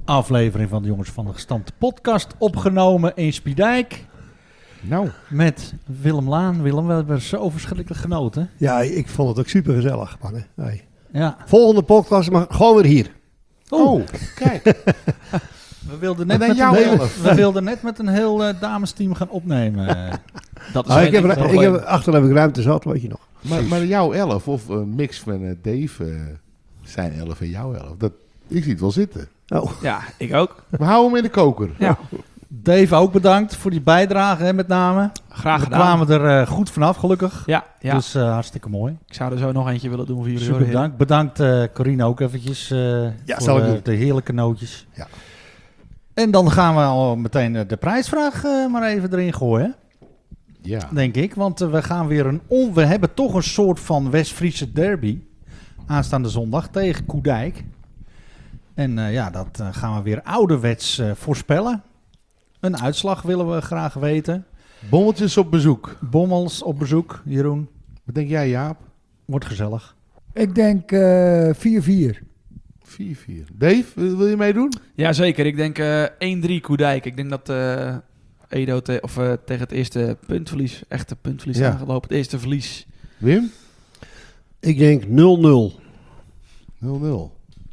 aflevering van de Jongens van de Gestampte podcast opgenomen in Spiedijk. Nou, Met Willem Laan. Willem, we hebben zo verschrikkelijk genoten. Ja, ik vond het ook super gezellig, man. Hè. Hey. Ja. Volgende podcast, maar gewoon weer hier. oh, kijk. We wilden net, En dan met jouw een, heel, elf. we wilden net met een heel uh, damesteam gaan opnemen. Dat is Ah, geen ik heb, enkel ik probleem. heb, achter heb ik ruimte zat, weet je nog. Maar, maar jouw elf of een mix van uh, Dave, uh, zijn elf en jouw elf, dat, ik zie het wel zitten. Oh. Ja, ik ook. We houden hem in de koker. Ja, Dave ook bedankt voor die bijdrage, hè, met name. graag We gedaan. kwamen er uh, goed vanaf, gelukkig. Ja, ja. Dus uh, hartstikke mooi. Ik zou er zo nog eentje willen doen voor jullie. Super hoor, heren. bedankt. Bedankt uh, Corine ook eventjes uh, Ja, voor zal ik uh, doen. de heerlijke nootjes. Ja. En dan gaan we al meteen uh, de prijsvraag uh, maar even erin gooien, Ja. denk ik. Want uh, we gaan weer een on... We hebben toch een soort van West-Friese derby aanstaande zondag tegen Koedijk. En uh, ja, dat uh, gaan we weer ouderwets uh, voorspellen. Een uitslag willen we graag weten. Bommeltjes op bezoek. Bommels op bezoek, Jeroen. Wat denk jij, Jaap? Wordt gezellig. Ik denk eh, vier vier. vier vier. Dave, wil wil je meedoen? Ja, zeker. Ik denk uh, één drie Koedijk. Ik denk dat uh, Edo te- of, uh, tegen het eerste puntverlies, echte puntverlies Ja. aangelopen. Het eerste verlies. Wim? Ik denk nul nul. nul nul.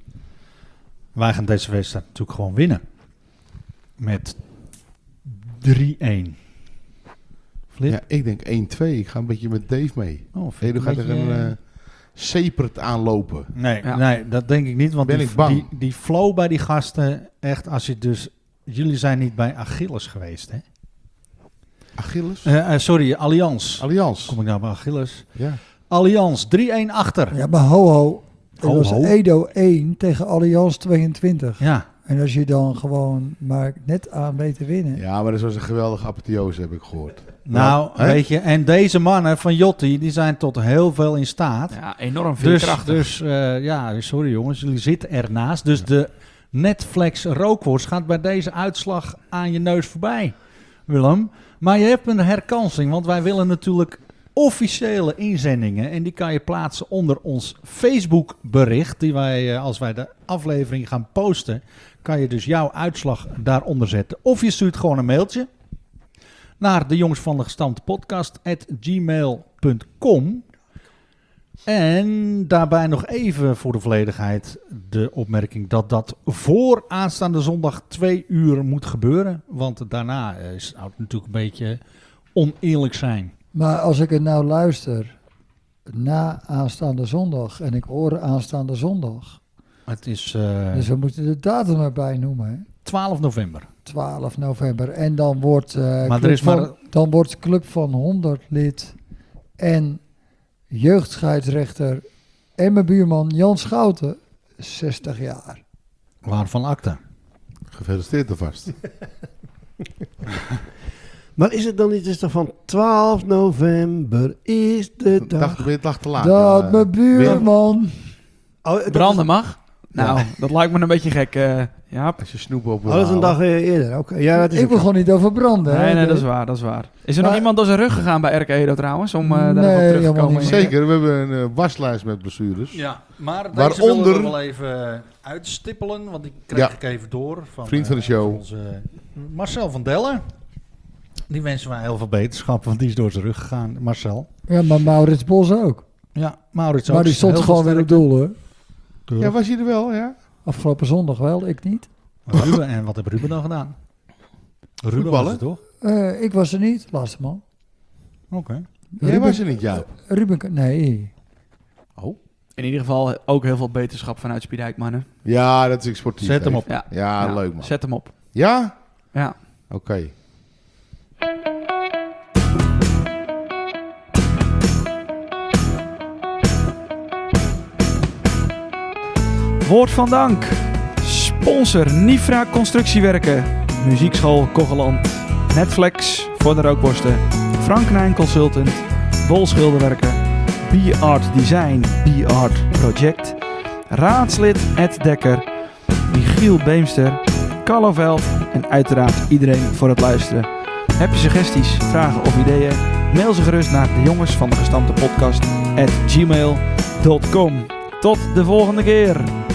Wij gaan deze wedstrijd natuurlijk gewoon winnen. Met drie-een. Flip? Ja, ik denk één twee. Ik ga een beetje met Dave mee. Oh, vind Edo ik gaat een er een beetje- uh, sepert aanlopen. Nee, Ja. nee, dat denk ik niet. Want Ben die, ik bang. Die, die flow bij die gasten, echt als je dus... Jullie zijn niet bij Achilles geweest, hè? Achilles? Eh, eh, sorry, Allianz. Allianz. Kom ik nou bij Achilles? Ja. Allianz, drie-een achter. Ja, maar ho ho. Het Ho, was ho. Edo één tegen Allianz tweeëntwintig. Ja, En als je dan gewoon maar net aan weet te winnen. Ja, maar dat was een geweldige apotheose, heb ik gehoord. nou, hè? weet je, en deze mannen van Jotti, die zijn tot heel veel in staat. Ja, enorm Dus, veerkrachtig. dus eh, ja, sorry jongens, jullie zitten ernaast. Dus de Netflix rookworst gaat bij deze uitslag aan je neus voorbij, Willem. Maar je hebt een herkansing, want wij willen natuurlijk officiële inzendingen. En die kan je plaatsen onder ons Facebook bericht. Die wij, eh, als wij de aflevering gaan posten, kan je dus jouw uitslag daaronder zetten. Of je stuurt gewoon een mailtje naar de jongens van de gestampte podcast at gmail punt com. En daarbij nog even voor de volledigheid de opmerking dat dat voor aanstaande zondag twee uur moet gebeuren. Want daarna eh, zou het natuurlijk een beetje oneerlijk zijn. Maar als ik het nou luister na aanstaande zondag en ik hoor aanstaande zondag. Het is eh, Dus we moeten de datum erbij noemen. Hè? twaalf november. twaalf november. En dan wordt, eh, Maar club er is van, maar- dan wordt Club van honderd lid en jeugdscheidsrechter en mijn buurman Jan Schouten zestig jaar. Waarvan acte. Gefeliciteerd alvast. Maar is het dan niet, is toch van twaalf november is de dag. Dacht, ben je het lag te laat? Dat Ja, mijn buurman. Oh, dat is- Branden mag? Nou, dat lijkt me een beetje gek. eh ja. Als je snoep op Oh, dat is een dag eh, eerder. Oké, ja, dat is Ik ook wil zo. gewoon niet over branden. hè. Nee, nee, dat is waar, dat is waar. Is er Maar- nog iemand door zijn rug gegaan bij R K Edo trouwens? Om eh daar Nee, even op terug te helemaal komen? niet. Zeker, we hebben een uh, waslijst met blessures. Ja, maar deze Waaronder- willen we wel even eh, uitstippelen, want die kreeg Ja. ik even door. Van, Vriend van de eh, show. Onze Marcel van Dellen. Die wensen wij heel veel beterschap, want die is door zijn rug gegaan. Marcel. Ja, maar Maurits Bos ook. Ja, Maurits ook. Maar die stond Heel gewoon veel weer op sterkte. doel hoor. Ja, was je er wel, ja? Afgelopen zondag wel, ik niet. Ruben, en wat heeft Ruben dan gedaan? Ruben Voetballen? was het toch? Eh, ik was er niet, laatste man. Oké. Jij Ruben- was er niet, Jaap. Ruben, nee. Oh. In ieder geval ook heel veel beterschap vanuit Spiedijk, mannen. Ja, dat is ik sportief. Zet hem Dave. op. Ja, Ja, Ja, leuk man. Zet hem op. Ja? Ja. Oké. Woord van dank. Sponsor Nifra Constructiewerken. Muziekschool Kogeland. Netflix voor de rookworsten. Frank Nijn Consultant. Bol Schilderwerken. B-Art Design. B-Art Project. Raadslid Ed Dekker. Michiel Beemster. Carlo Veld. En uiteraard iedereen voor het luisteren. Heb je suggesties, vragen of ideeën? Mail ze gerust naar de jongens van de gestampte podcast at gmail dot com. Tot de volgende keer.